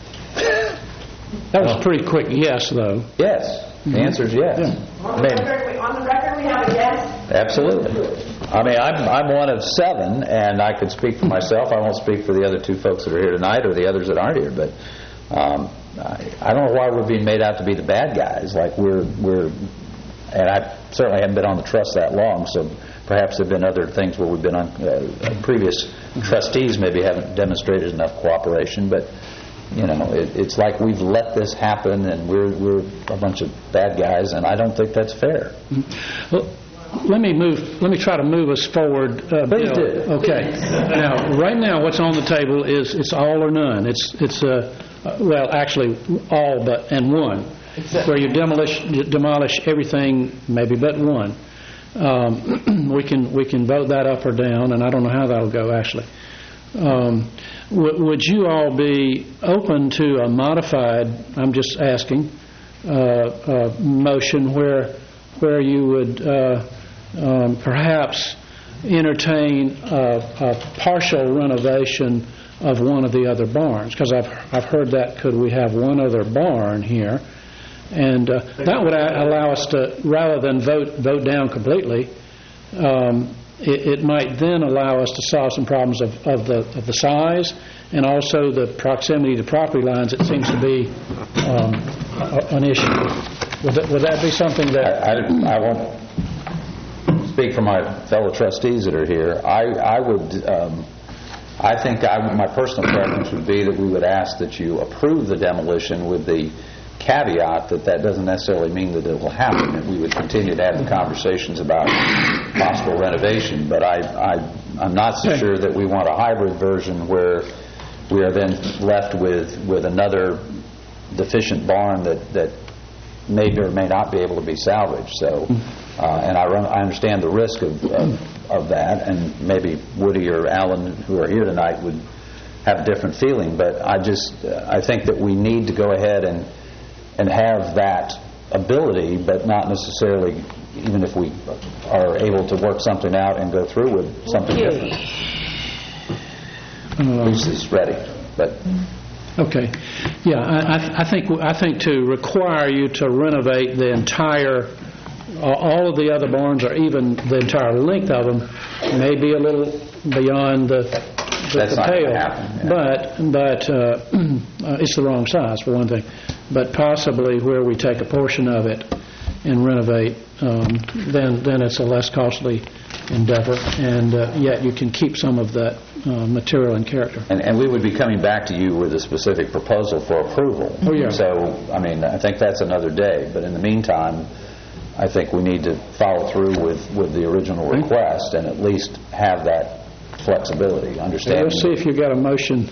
That was a pretty quick yes, though. yes. The answer is yes. On the record, on the record, we have a yes? Absolutely. I mean, I'm, I'm one of seven, and I could speak for myself. I won't speak for the other two folks that are here tonight or the others that aren't here, but um, I, I don't know why we're being made out to be the bad guys. Like we're, we're, and I certainly haven't been on the trust that long, so perhaps there have been other things where we've been on, uh, previous trustees maybe haven't demonstrated enough cooperation, but you know, it, it's like we've let this happen and we're, we're a bunch of bad guys, and I don't think that's fair. Well, let me move. Let me try to move us forward. Uh, Please Bill. do. Okay. Now, right now, what's on the table is it's all or none. It's it's uh, uh, well, actually, all but and one, where you demolish you demolish everything, maybe but one. Um, we can we can vote that up or down, and I don't know how that'll go actually. Um, w- would you all be open to a modified? I'm just asking uh, uh, motion where where you would uh, um, perhaps entertain a, a partial renovation of one of the other barns, because I've I've heard that could we have one other barn here. And uh, that would a- allow us to, rather than vote vote down completely, um, it, it might then allow us to solve some problems of, of the of the size and also the proximity to property lines. It seems to be um, a, an issue. Would that, would that be something that... I, I, I won't speak for my fellow trustees that are here. I, I would... Um, I think I, my personal preference would be that we would ask that you approve the demolition with the caveat that that doesn't necessarily mean that it will happen, that we would continue to have the conversations about possible renovation. But I, I, I'm not so sure that we want a hybrid version where we are then left with, with another deficient barn that, that may or may not be able to be salvaged. So, uh, and I, run, I understand the risk of, of, of that, and maybe Woody or Alan, who are here tonight, would have a different feeling. But I just, uh, I think that we need to go ahead and and have that ability, but not necessarily, even if we are able to work something out and go through with something different. At least it's ready. But Okay. Yeah, I, I- I think I think to require you to renovate the entire, all of the other barns, or even the entire length of them, may be a little beyond the the That's the not gonna pale. happen, yeah. But but uh, uh, it's the wrong size for one thing. But possibly where we take a portion of it and renovate, um, then then it's a less costly endeavor, and uh, yet you can keep some of that uh, material and character. And, and we would be coming back to you with a specific proposal for approval. Oh, yeah. So, I mean, I think that's another day. But in the meantime, I think we need to follow through with, with the original request and at least have that flexibility, understanding. We'll see if you got a motion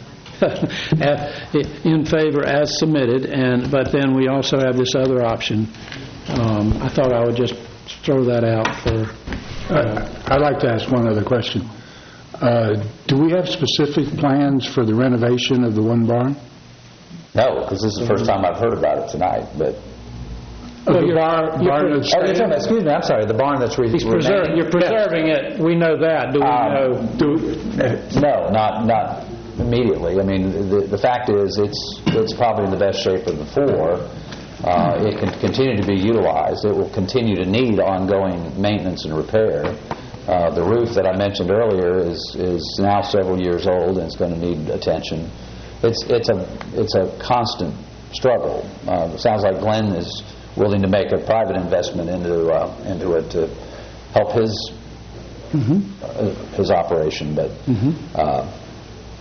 in favor as submitted, and but then we also have this other option. Um, I thought I would just throw that out for... Uh, I'd like to ask one other question. Uh, do we have specific plans for the renovation of the one barn? No, because this is the first time I've heard about it tonight, but... Oh, the bar, you're barn pre- that's Oh, you're talking about, excuse me, I'm sorry, the barn that's re- He's preserving, remaining? you're preserving it. We know that. Do we Um, know? Do, No, not not immediately. I mean, the the fact is, it's it's probably in the best shape of the four. Uh, it can continue to be utilized. It will continue to need ongoing maintenance and repair. Uh, the roof that I mentioned earlier is is now several years old, and it's going to need attention. It's it's a it's a constant struggle. Uh, it sounds like Glenn is willing to make a private investment into uh, into it to help his Mm-hmm. uh, his operation, but Mm-hmm. uh,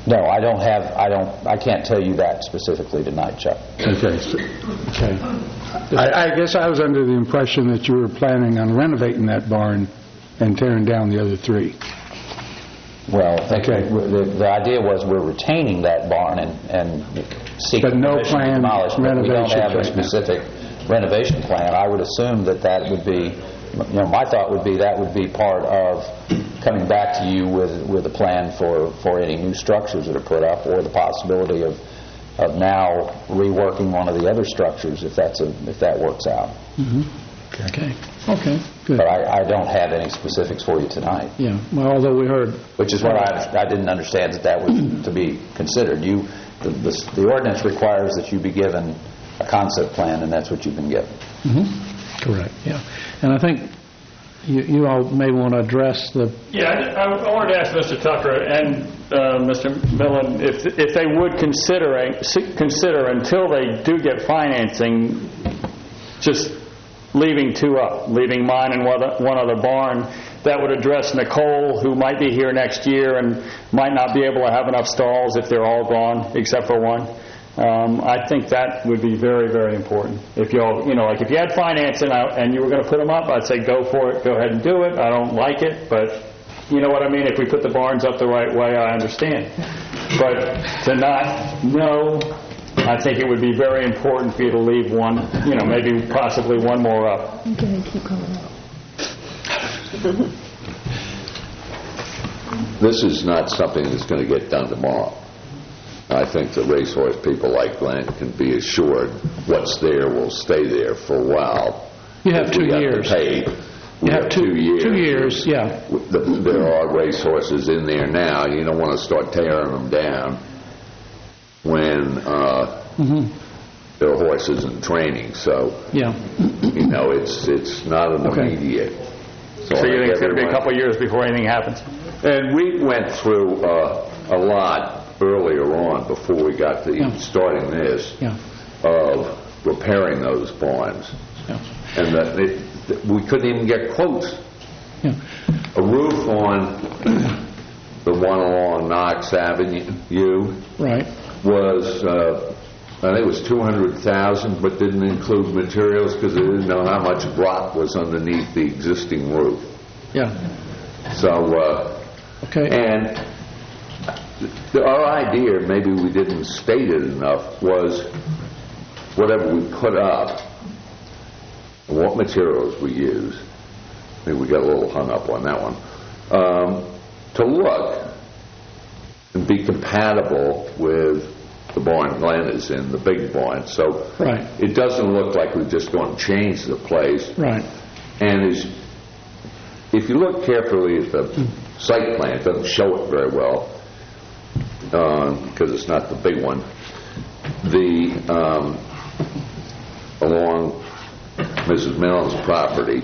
No, I don't have, I don't, I can't tell you that specifically tonight, Chuck. Okay. so- Okay. I I guess I was under the impression that you were planning on renovating that barn and tearing down the other three. Well, I think the, the idea was we're retaining that barn and, and seeking But no permission to planned demolish, but we don't renovations have a right now. specific renovation plan. I would assume that that would be, you know, my thought would be that would be part of coming back to you with, with a plan for, for any new structures that are put up, or the possibility of, of now reworking one of the other structures if that's a, if that works out. Mhm. Okay. Okay. Good. But I, I don't have any specifics for you tonight. Yeah. Well, although we heard. Which is what I, I didn't understand that that was to be considered. You, the, the, the ordinance requires that you be given a concept plan, and that's what you've been given. Mm-hmm. Correct. Yeah. And I think you, you all may want to address the. Yeah, I, I wanted to ask Mister Tucker and uh, Mister Millen if if they would consider a, consider until they do get financing, just leaving two up, leaving mine and one other, one other barn. That would address Nicole, who might be here next year and might not be able to have enough stalls if they're all gone except for one. Um, I think that would be very, very important. If you all, you know, like if you had financing and you were going to put them up, I'd say go for it, go ahead and do it. I don't like it, but you know what I mean? If we put the barns up the right way, I understand. But to not know, I think it would be very important for you to leave one, you know, maybe possibly one more up. Okay, keep coming up. This is not something that's going to get done tomorrow. I think the racehorse people like Glenn can be assured what's there will stay there for a while. You have If two we years. Have to pay, we You have two- two years. two years, yeah. The- There are racehorses in there now. You don't want to start tearing them down when uh, Mhm. there are horses in training. So, Yeah. you know, it's it's not an Okay. immediate. So you I think it's going to be a everyone- couple of years before anything happens? And we went through uh, a lot earlier on before we got to Yeah. starting this Yeah. of repairing those barns. Yeah. And that it, that we couldn't even get quotes. Yeah. A roof on the one along Knox Avenue Right. was, uh, I think it was two hundred thousand dollars, but didn't include materials because they didn't know how much rock was underneath the existing roof. Yeah. So, uh, Okay. and the, our idea, maybe we didn't state it enough, was whatever we put up, what materials we use, maybe we got a little hung up on that one, um, to look and be compatible with the barn Glenn is in, the big barn. So Right. it doesn't look like we're just going to change the place. Right. And as, if you look carefully at the site plan, it doesn't show it very well because it's not the big one. The um, along Missus Mellon's property,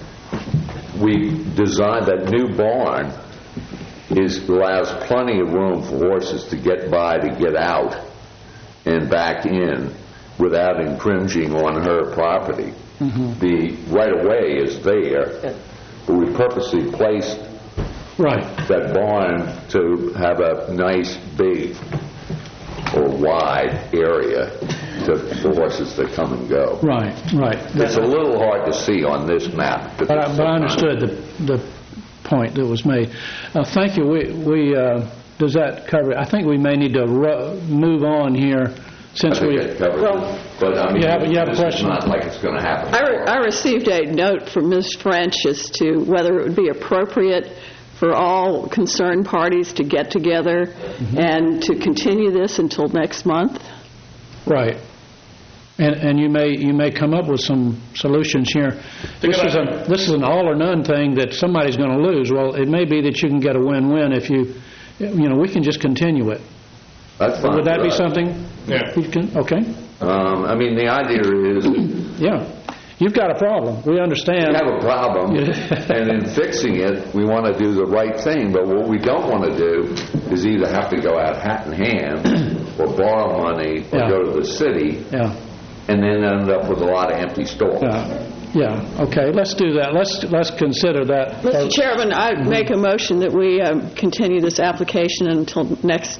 we designed that new barn is allows plenty of room for horses to get by, to get out and back in without infringing on her property. Mhm. The right-of-way is there, but we purposely placed Right. that barn to have a nice, big, or wide area to, for horses that come and go. Right. Right. It's a little hard to see on this map. But I, but I understood the the point that was made. Uh, thank you. We we uh, does that cover it? I think we may need to ru- move on here since I think we. that covers Well, it. But I mean, You have- you have a this question? is not like it's going to happen. I, re- I received a note from Miz French as to whether it would be appropriate for all concerned parties to get together and to continue this until next month. Right. And and you may you may come up with some solutions here. This is a this is an all or none thing that somebody's going to lose. Well, it may be that you can get a win-win if you you know we can just continue it. That's fine Would that with be us. something? Yeah. You can, okay. Um, I mean, the idea is Yeah. You've got a problem. We understand. we have a problem, and in fixing it, we want to do the right thing. But what we don't want to do is either have to go out hat in hand or borrow money or Yeah. go to the city Yeah. and then end up with a lot of empty stalls. Yeah. Yeah. Okay. Let's do that. Let's let's consider that. Mister folks. Chairman, I'd make a motion that we um, continue this application until next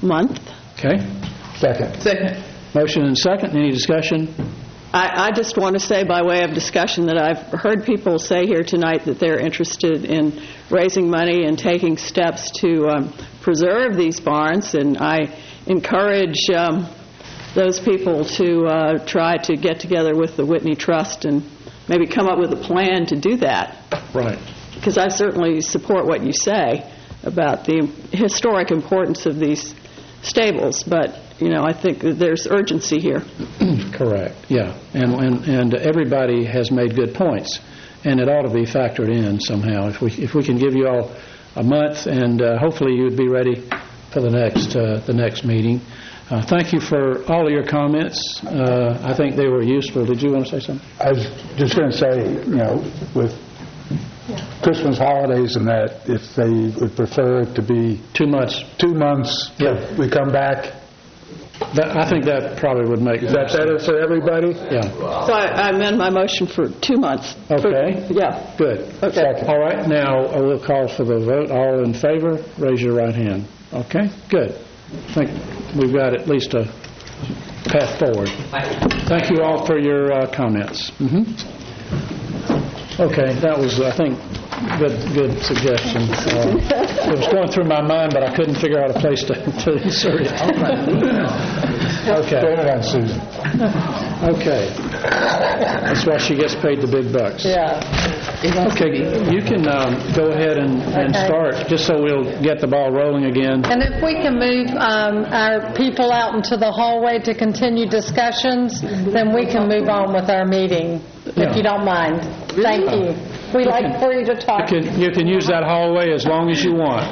month. Okay. Second. Second. Motion and second. Any discussion? I, I just want to say by way of discussion that I've heard people say here tonight that they're interested in raising money and taking steps to um, preserve these barns, and I encourage um, those people to uh, try to get together with the Whitney Trust and maybe come up with a plan to do that. Right. Because I certainly support what you say about the historic importance of these stables, but, you know, I think that there's urgency here. Correct, yeah. And, and and everybody has made good points, and it ought to be factored in somehow. If we if we can give you all a month, and uh, hopefully you would be ready for the next uh, the next meeting. Uh, thank you for all of your comments. Uh, I think they were useful. Did you want to say something? I was just going to say, you know, with Christmas holidays and that, if they would prefer it to be two months, two months, yeah, we come back. That, I think that probably would make. Is that better for everybody? Yeah. So I, I amend my motion for two months. Okay. For, yeah. Good. Okay. Second. All right. Now uh, we'll call for the vote. All in favor, raise your right hand. Okay. Good. I think we've got at least a path forward. Thank you all for your uh, comments. Mm-hmm. Okay, that was, I think, good good suggestion. Uh, it was going through my mind, but I couldn't figure out a place to, to insert it. Okay. Go ahead, Susan. Okay. That's why she gets paid the big bucks. Yeah. Okay, you can um, go ahead and, and Okay. start, just so we'll get the ball rolling again. And if we can move um, our people out into the hallway to continue discussions, then we can move on with our meeting, Yeah. if you don't mind. Thank you. We like for you to talk. You can, you can use that hallway as long as you want.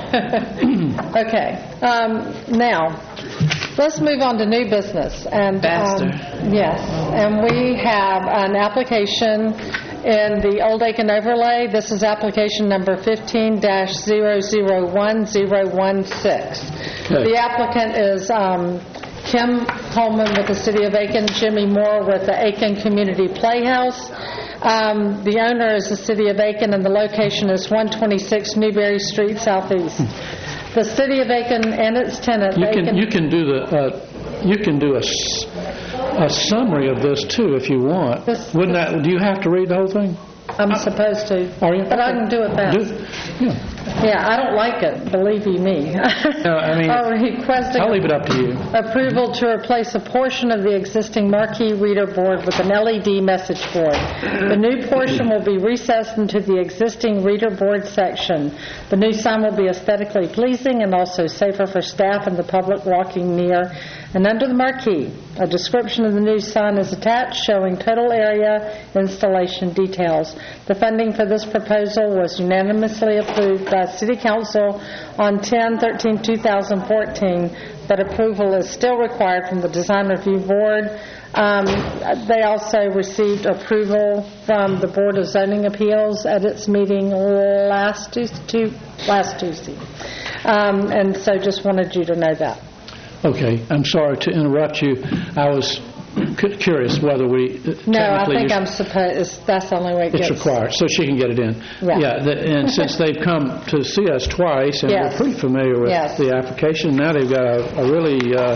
Okay. Um, now, let's move on to new business. And Faster. Um, yes. And we have an application in the Old Aiken overlay. This is application number fifteen dash zero zero one zero one six. Okay. The applicant is um, Kim Coleman with the City of Aiken, Jimmy Moore with the Aiken Community Playhouse. Um, the owner is the City of Aiken, and the location is one twenty-six Newberry Street, Southeast. The City of Aiken and its tenant. You can Aiken- you can do the uh, you can do a, s- a summary of this too if you want. This- Wouldn't that? Do you have to read the whole thing? I'm supposed to. Are you? But I can do it fast. Do- yeah. Yeah, I don't like it, believe you me. No, I mean, Are requesting I'll leave it up to you. approval to replace a portion of the existing marquee reader board with an L E D message board. The new portion will be recessed into the existing reader board section. The new sign will be aesthetically pleasing and also safer for staff and the public walking near and under the marquee. A description of the new sign is attached showing total area, installation details. The funding for this proposal was unanimously approved by City Council on ten thirteen two thousand fourteen, but approval is still required from the Design Review Board. Um, They also received approval from the Board of Zoning Appeals at its meeting last Tuesday, last Tuesday. Um, and so just wanted you to know that. Okay, I'm sorry to interrupt you. I was cu- curious whether we uh, No, I technically think you- I'm supposed, that's the only way it It's gets. required, so she can get it in. Yeah. the- and since they've come to see us twice, and Yes. we're pretty familiar with Yes. the application, now they've got a a really uh,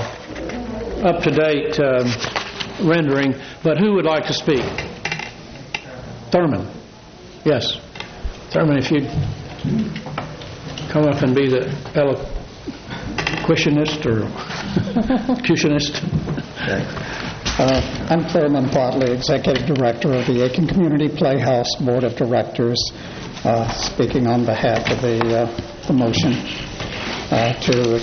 up-to-date um, rendering. But who would like to speak? Thurman. Yes. Thurman, if you'd come up and be the eloquentist or cutionist. Uh, I'm Thurman Botley, Executive Director of the Aiken Community Playhouse Board of Directors, uh, speaking on behalf of the, uh, the motion uh, to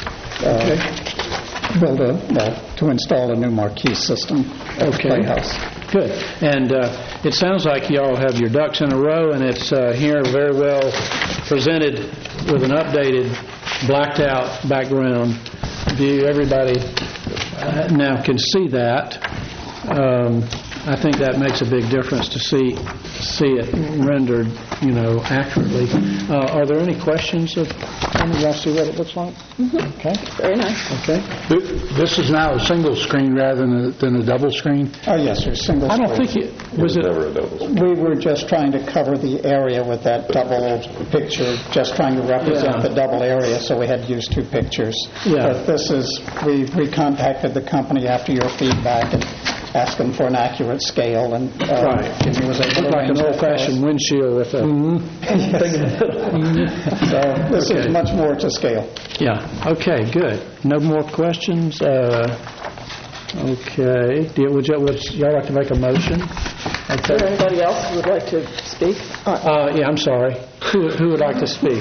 uh, build a, well, to install a new marquee system at the Okay. Playhouse. Good. And uh, it sounds like you all have your ducks in a row, and it's uh, here very well presented with an updated, blacked-out background view. Everybody uh, now can see that. Um, I think that makes a big difference to see see it rendered, you know, accurately. Uh, Are there any questions of, can you guys see what it looks like? Mm-hmm. Okay. Very nice. Okay. This is now a single screen rather than a, than a double screen? Oh, yes, sir, single I don't screen. think it, was it? We were just trying to cover the area with that double picture, just trying to represent Yeah. the double area, so we had to use two pictures. Yeah. But this is, we recontacted the company after your feedback and asked them for an accurate scale, and uh, Right. Jimmy was able to Looked like an arrange that for us. old-fashioned windshield with a thing in the middle. So this Okay. is much more to scale. Yeah, okay, good. No more questions? Uh, Okay, Do you- would you- would y'all like to make a motion? Is there anybody else who would like to speak? Uh, Yeah, I'm sorry. Who who would like to speak?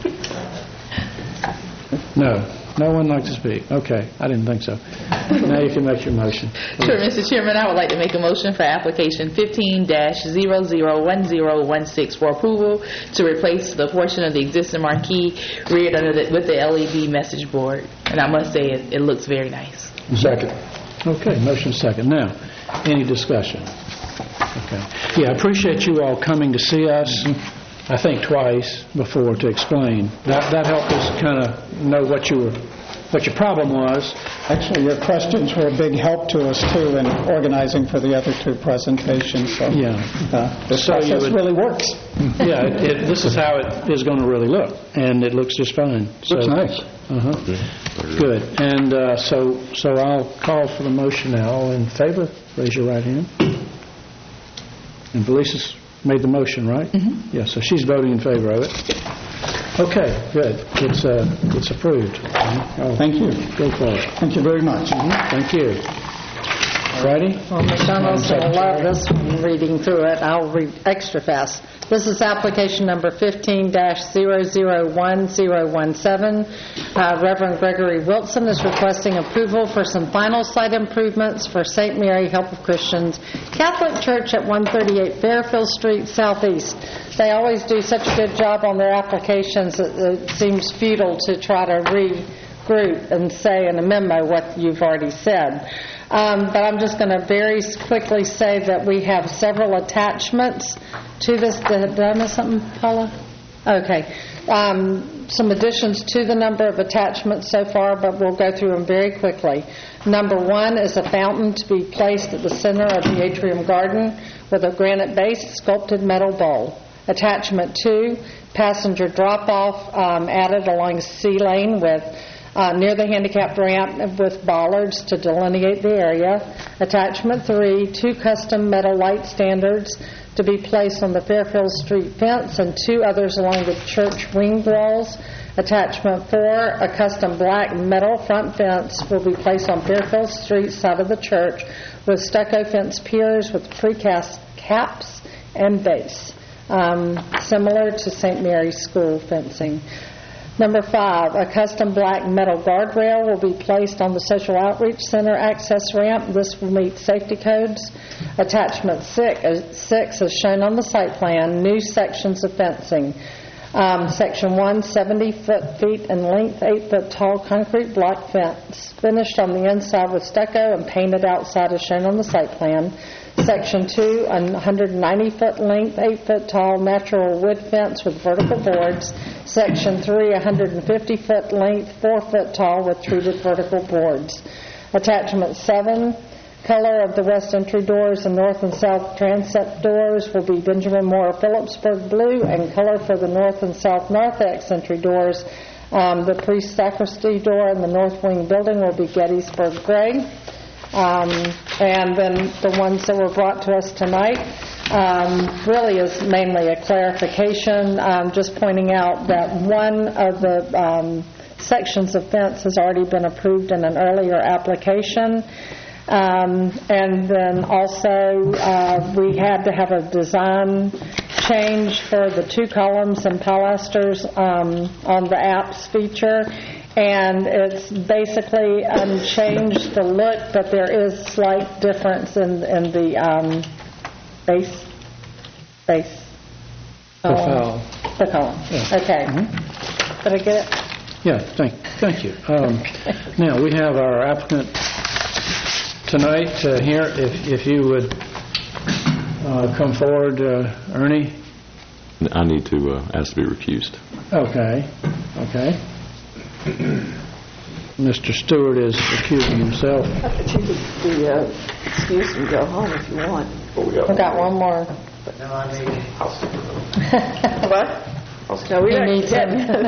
No, no one like to speak. Okay, I didn't think so. Now you can make your motion. Sure, Mister Chairman, I would like to make a motion for application fifteen dash zero zero one zero one six for approval to replace the portion of the existing marquee reared under the, with the L E D message board. And I must say, it, it looks very nice. Second. Okay, motion second. Now, any discussion? Okay. Yeah, I appreciate you all coming to see us, I think twice before, to explain. That that helped us kind of know what you were, what your problem was. Actually, your questions were a big help to us, too, in organizing for the other two presentations. So, Yeah. uh, this So you process would- really works. Yeah, it, it, this is how it is going to really look, and it looks just fine. So, Looks nice. Uh-huh. Good. And uh, so, so I'll call for the motion now. All in favor, raise your right hand. And Felisa's made the motion, right? Mm-hmm. Yeah, so she's voting in favor of it. Okay, good. It's uh, it's approved. Oh, Thank you. go for it. Thank you very much. Thank you. All righty? Well, McDonald's will love this one, reading through it. I'll read extra fast. This is application number fifteen dash zero zero one zero one seven. Uh, Reverend Gregory Wilson is requesting approval for some final site improvements for Saint Mary Help of Christians Catholic Church at one thirty-eight Fairfield Street Southeast. They always do such a good job on their applications that it seems futile to try to regroup and say in a memo what you've already said. Um, but I'm just going to very quickly say that we have several attachments to this. Did, did I miss something, Paula? Okay. Um, some additions to the number of attachments so far, but we'll go through them very quickly. Number one is a fountain to be placed at the center of the atrium garden with a granite base, sculpted metal bowl. Attachment two, passenger drop-off um, added along C lane with Uh, near the handicapped ramp with bollards to delineate the area. Attachment three, two custom metal light standards to be placed on the Fairfield Street fence and two others along the church wing walls. Attachment four, a custom black metal front fence will be placed on Fairfield Street side of the church with stucco fence piers with precast caps and base, um, similar to Saint Mary's School fencing. Number five, a custom black metal guardrail will be placed on the Social Outreach Center access ramp. This will meet safety codes. Attachment six, six is shown on the site plan, new sections of fencing. Um, section one, seventy foot feet in length, eight foot tall concrete block fence, finished on the inside with stucco and painted outside as shown on the site plan. Section two, a one hundred ninety foot length, eight foot tall natural wood fence with vertical boards. Section three, one hundred fifty foot length, four foot tall with treated vertical boards. Attachment seven, color of the west entry doors and north and south transept doors will be Benjamin Moore Phillipsburg blue, and color for the north and south narthex entry doors, um, the priest sacristy door and the north wing building will be Gettysburg gray. Um, and then the ones that were brought to us tonight um, really is mainly a clarification, um, just pointing out that one of the um, sections of fence has already been approved in an earlier application. Um, and then also uh, we had to have a design change for the two columns and pilasters um, on the apps feature. And it's basically unchanged the look, but there is slight difference in in the um, base base Profile. column. The column. Yeah. Okay. Mm-hmm. Did I get it? Yeah, thank, thank you. Um, now, we have our applicant tonight uh, here. If, if you would uh, come forward? Uh, Ernie? I need to uh, ask to be recused. Okay. Okay. Mister Stewart is recusing himself. But you could be uh, excused and go home if you want. Oh, we got, We got one more. No, I need. What? No, we He don't needs get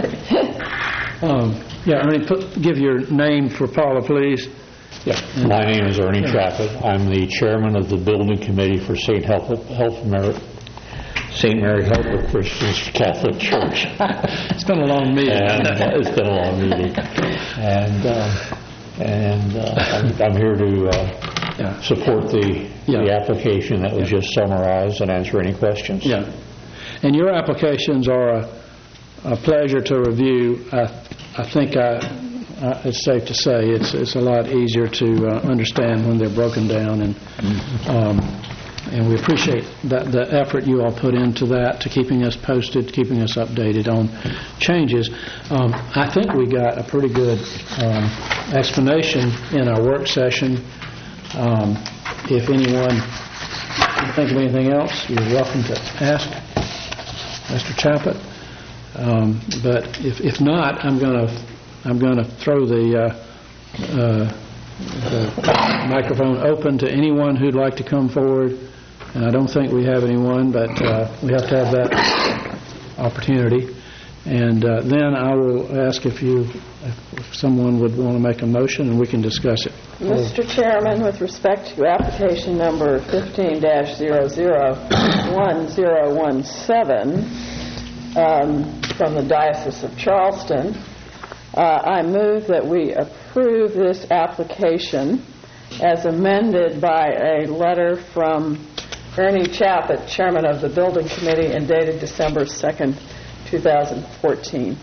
Um, yeah, Ernie, put, give your name for Paula, please. Yeah. My name is Ernie Chappett. I'm the chairman of the building committee for Saint Health, Health Mary, Saint Mary Helper Christian Catholic Church. It's been a long meeting. And, uh, it's been a long meeting. And uh, and uh, I'm, I'm here to uh, yeah. support the yeah. the application that was yeah. just summarized and answer any questions. Yeah. And your applications are a, a pleasure to review. I, I think I, uh, it's safe to say it's it's a lot easier to uh, understand when they're broken down, and um, and we appreciate that the effort you all put into that, to keeping us posted, keeping us updated on changes. Um, I think we got a pretty good um, explanation in our work session. Um, if anyone can think of anything else, you're welcome to ask Mister Chappett. Um, but if, if not, I'm going to I'm going to throw the, uh, uh, the microphone open to anyone who'd like to come forward. And I don't think we have anyone, but uh, we have to have that opportunity. And uh, then I will ask if you, if someone would want to make a motion, and we can discuss it. Mister Chairman, with respect to application number fifteen dash zero zero one zero one seven um, from the Diocese of Charleston, uh, I move that we approve this application as amended by a letter from Ernie Chappett, Chairman of the Building Committee, and dated December second, two thousand fourteen.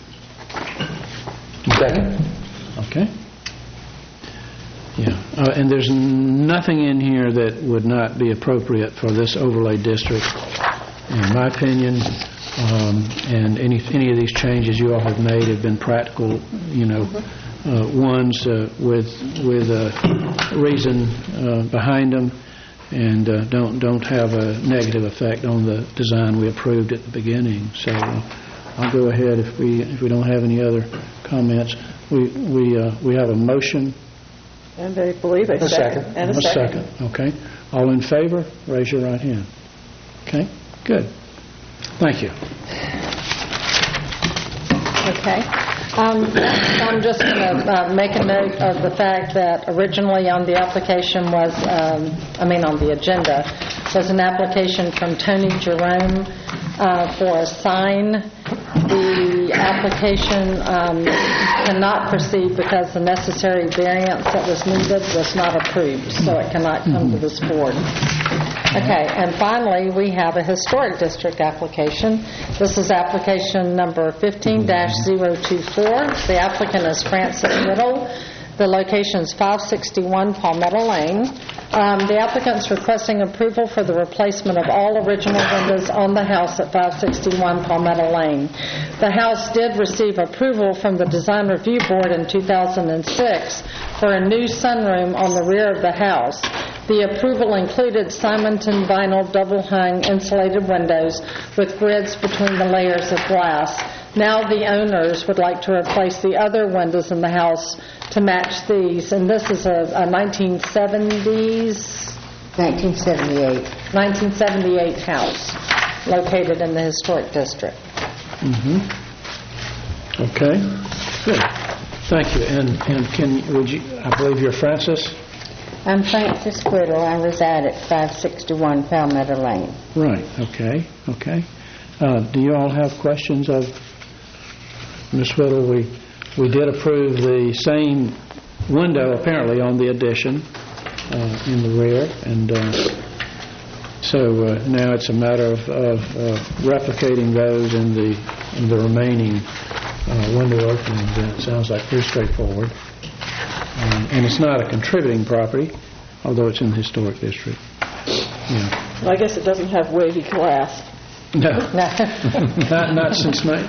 Second. Okay. Yeah. Uh, and there's nothing in here that would not be appropriate for this overlay district, in my opinion. Um, and any any of these changes you all have made have been practical, you know, uh, ones uh, with with a reason uh, behind them, and uh, don't don't have a negative effect on the design we approved at the beginning. So uh, I'll go ahead if we if we don't have any other comments. We we uh, we have a motion. And I believe a, a second. second. And a, a second. second. Okay. All in favor? Raise your right hand. Okay. Good. Thank you. Okay. Um, I'm just going to uh, make a note of the fact that originally on the application was, um, I mean on the agenda, was an application from Tony Jerome uh, for a sign. The application um, cannot proceed because the necessary variance that was needed was not approved, so it cannot come to this board. Okay, and finally, we have a historic district application. This is application number fifteen dash zero two four. The applicant is Francis Whittle. The location is five sixty-one Palmetto Lane. Um, the applicant is requesting approval for the replacement of all original windows on the house at five sixty-one Palmetto Lane. The house did receive approval from the Design Review Board in two thousand six for a new sunroom on the rear of the house. The approval included Simonton vinyl double-hung insulated windows with grids between the layers of glass. Now the owners would like to replace the other windows in the house to match these, and this is a, a nineteen seventies? nineteen seventy-eight. nineteen seventy-eight house located in the historic district. Mm-hmm. Okay. Good. Thank you. And and can would you? I believe you're Francis. I'm Francis Whittle. I reside at five sixty-one Palmetto Lane. Right. Okay. Okay. Uh, do you all have questions of Miz Whittle? We we did approve the same window apparently on the addition uh, in the rear, and uh, so uh, now it's a matter of, of uh, replicating those in the in the remaining uh, window openings. And it sounds like pretty straightforward. Um, and it's not a contributing property, although it's in the historic district. Yeah. Well, I guess it doesn't have wavy glass. No, not not since night.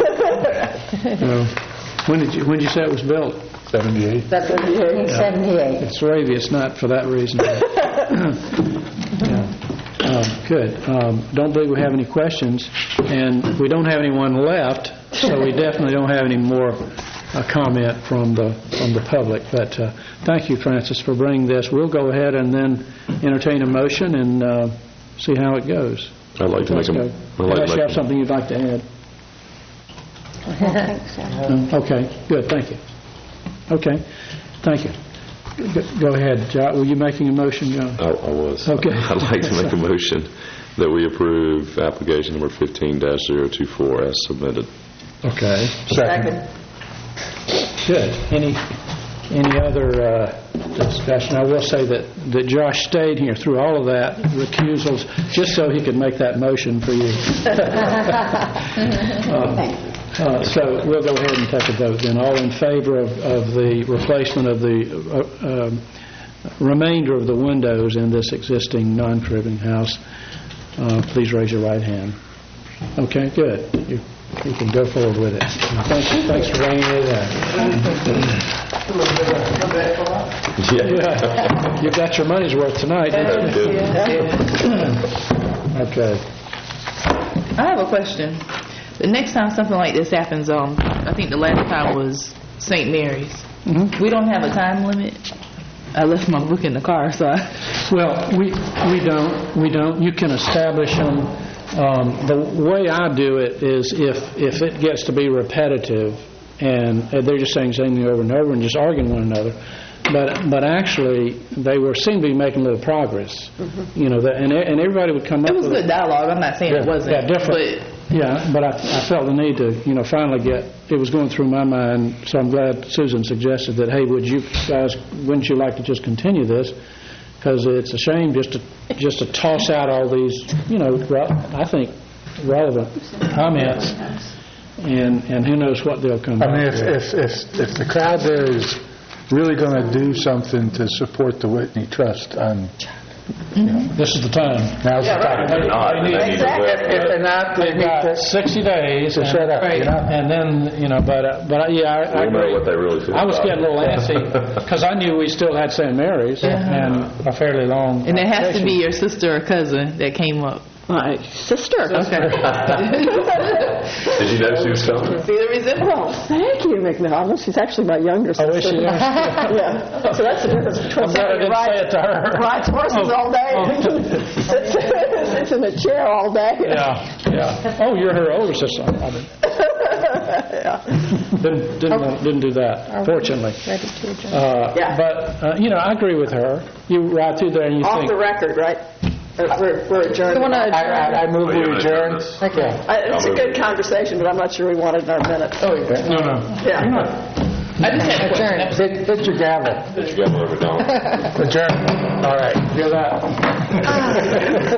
No. When did you when did you say it was built? Seventy-eight. Seventy-eight. Yeah. Seventy-eight. It's wavy. It's not for that reason. Yeah. Um, good. Um, Don't believe we have any questions, and we don't have anyone left, so we definitely don't have any more uh, comment from the from the public. But uh, thank you, Francis, for bringing this. We'll go ahead and then entertain a motion and uh, see how it goes. I'd like to make a... Go. I'd like to Unless make you have a- something you'd like to add. No? Okay, good, thank you. Okay, thank you. Go- Go ahead, John. Were you making a motion, John? I I was. Okay. I'd like to make a motion that we approve application number fifteen dash zero two four as submitted. Okay. Second. Good. Any, any other uh, discussion? I will say that, that Josh stayed here through all of that, recusals, just so he could make that motion for you. Uh, uh, So we'll go ahead and take a vote then. All in favor of, of the replacement of the uh, um, remainder of the windows in this existing non-cribbing house, uh, please raise your right hand. Okay, good. You, you can go forward with it. Thanks, thanks for bringing it in. Yeah. You got your money's worth tonight, didn't you? Okay. I have a question. The next time something like this happens, um, I think the last time was Saint Mary's. Mm-hmm. We don't have a time limit. I left my book in the car, so I... Well, we we don't we don't. You can establish them. Um, the way I do it is if if it gets to be repetitive and they're just saying the same thing over and over and just arguing one another, but but actually they were seem to be making a little progress. Mhm. You know, that, and and everybody would come up. It was with good dialogue. I'm not saying yeah, it wasn't. Yeah, different. But Yeah, but I, I felt the need to, you know, finally get, it was going through my mind, so I'm glad Susan suggested that, hey, would you guys, wouldn't you like to just continue this? Because it's a shame just to, just to toss out all these, you know, re- I think, relevant comments, and, and who knows what they'll come I back mean, with. if, if, if, if the crowd there is really going to do something to support the Whitney Trust, I'm... This is the time. Now's the Yeah, time. right. They- they need- Exactly. If if they're not, they They've need got to... sixty days. to and- shut up, you know? And then, you know, but, uh, but, uh, yeah, I I We'll know agree. what they really feel I was about getting a it. little antsy, because I knew we still had Saint Mary's and a fairly long... and it has to application. be your sister or cousin that came up. My sister. Okay. Did you know she was coming? See the resemblance? Well, thank you, McDonald. She's actually my younger sister. Oh, is she? Yeah. So that's the difference between I'm glad I somebody who didn't say rides, it to her. rides horses Oh. all day Oh. and sits, sits in a chair all day. Yeah, yeah. Oh, you're her older sister. I mean, Yeah. didn't, didn't, didn't do that, fortunately. Ready to adjourn. Uh, Yeah. But, uh, you know, I agree with her. You ride through there and you Off think... the record, right? Uh, We're, we're adjourned. You wanna I, I, I move Oh, we you wanna adjourn. adjourn Okay. I- It's a good conversation, but I'm not sure we want it in our minutes. Oh, yeah. No, no. Yeah. I just had a question. That was- Hit, hit your gavel. Did you get one over down? Adjourn. All right. Hear that?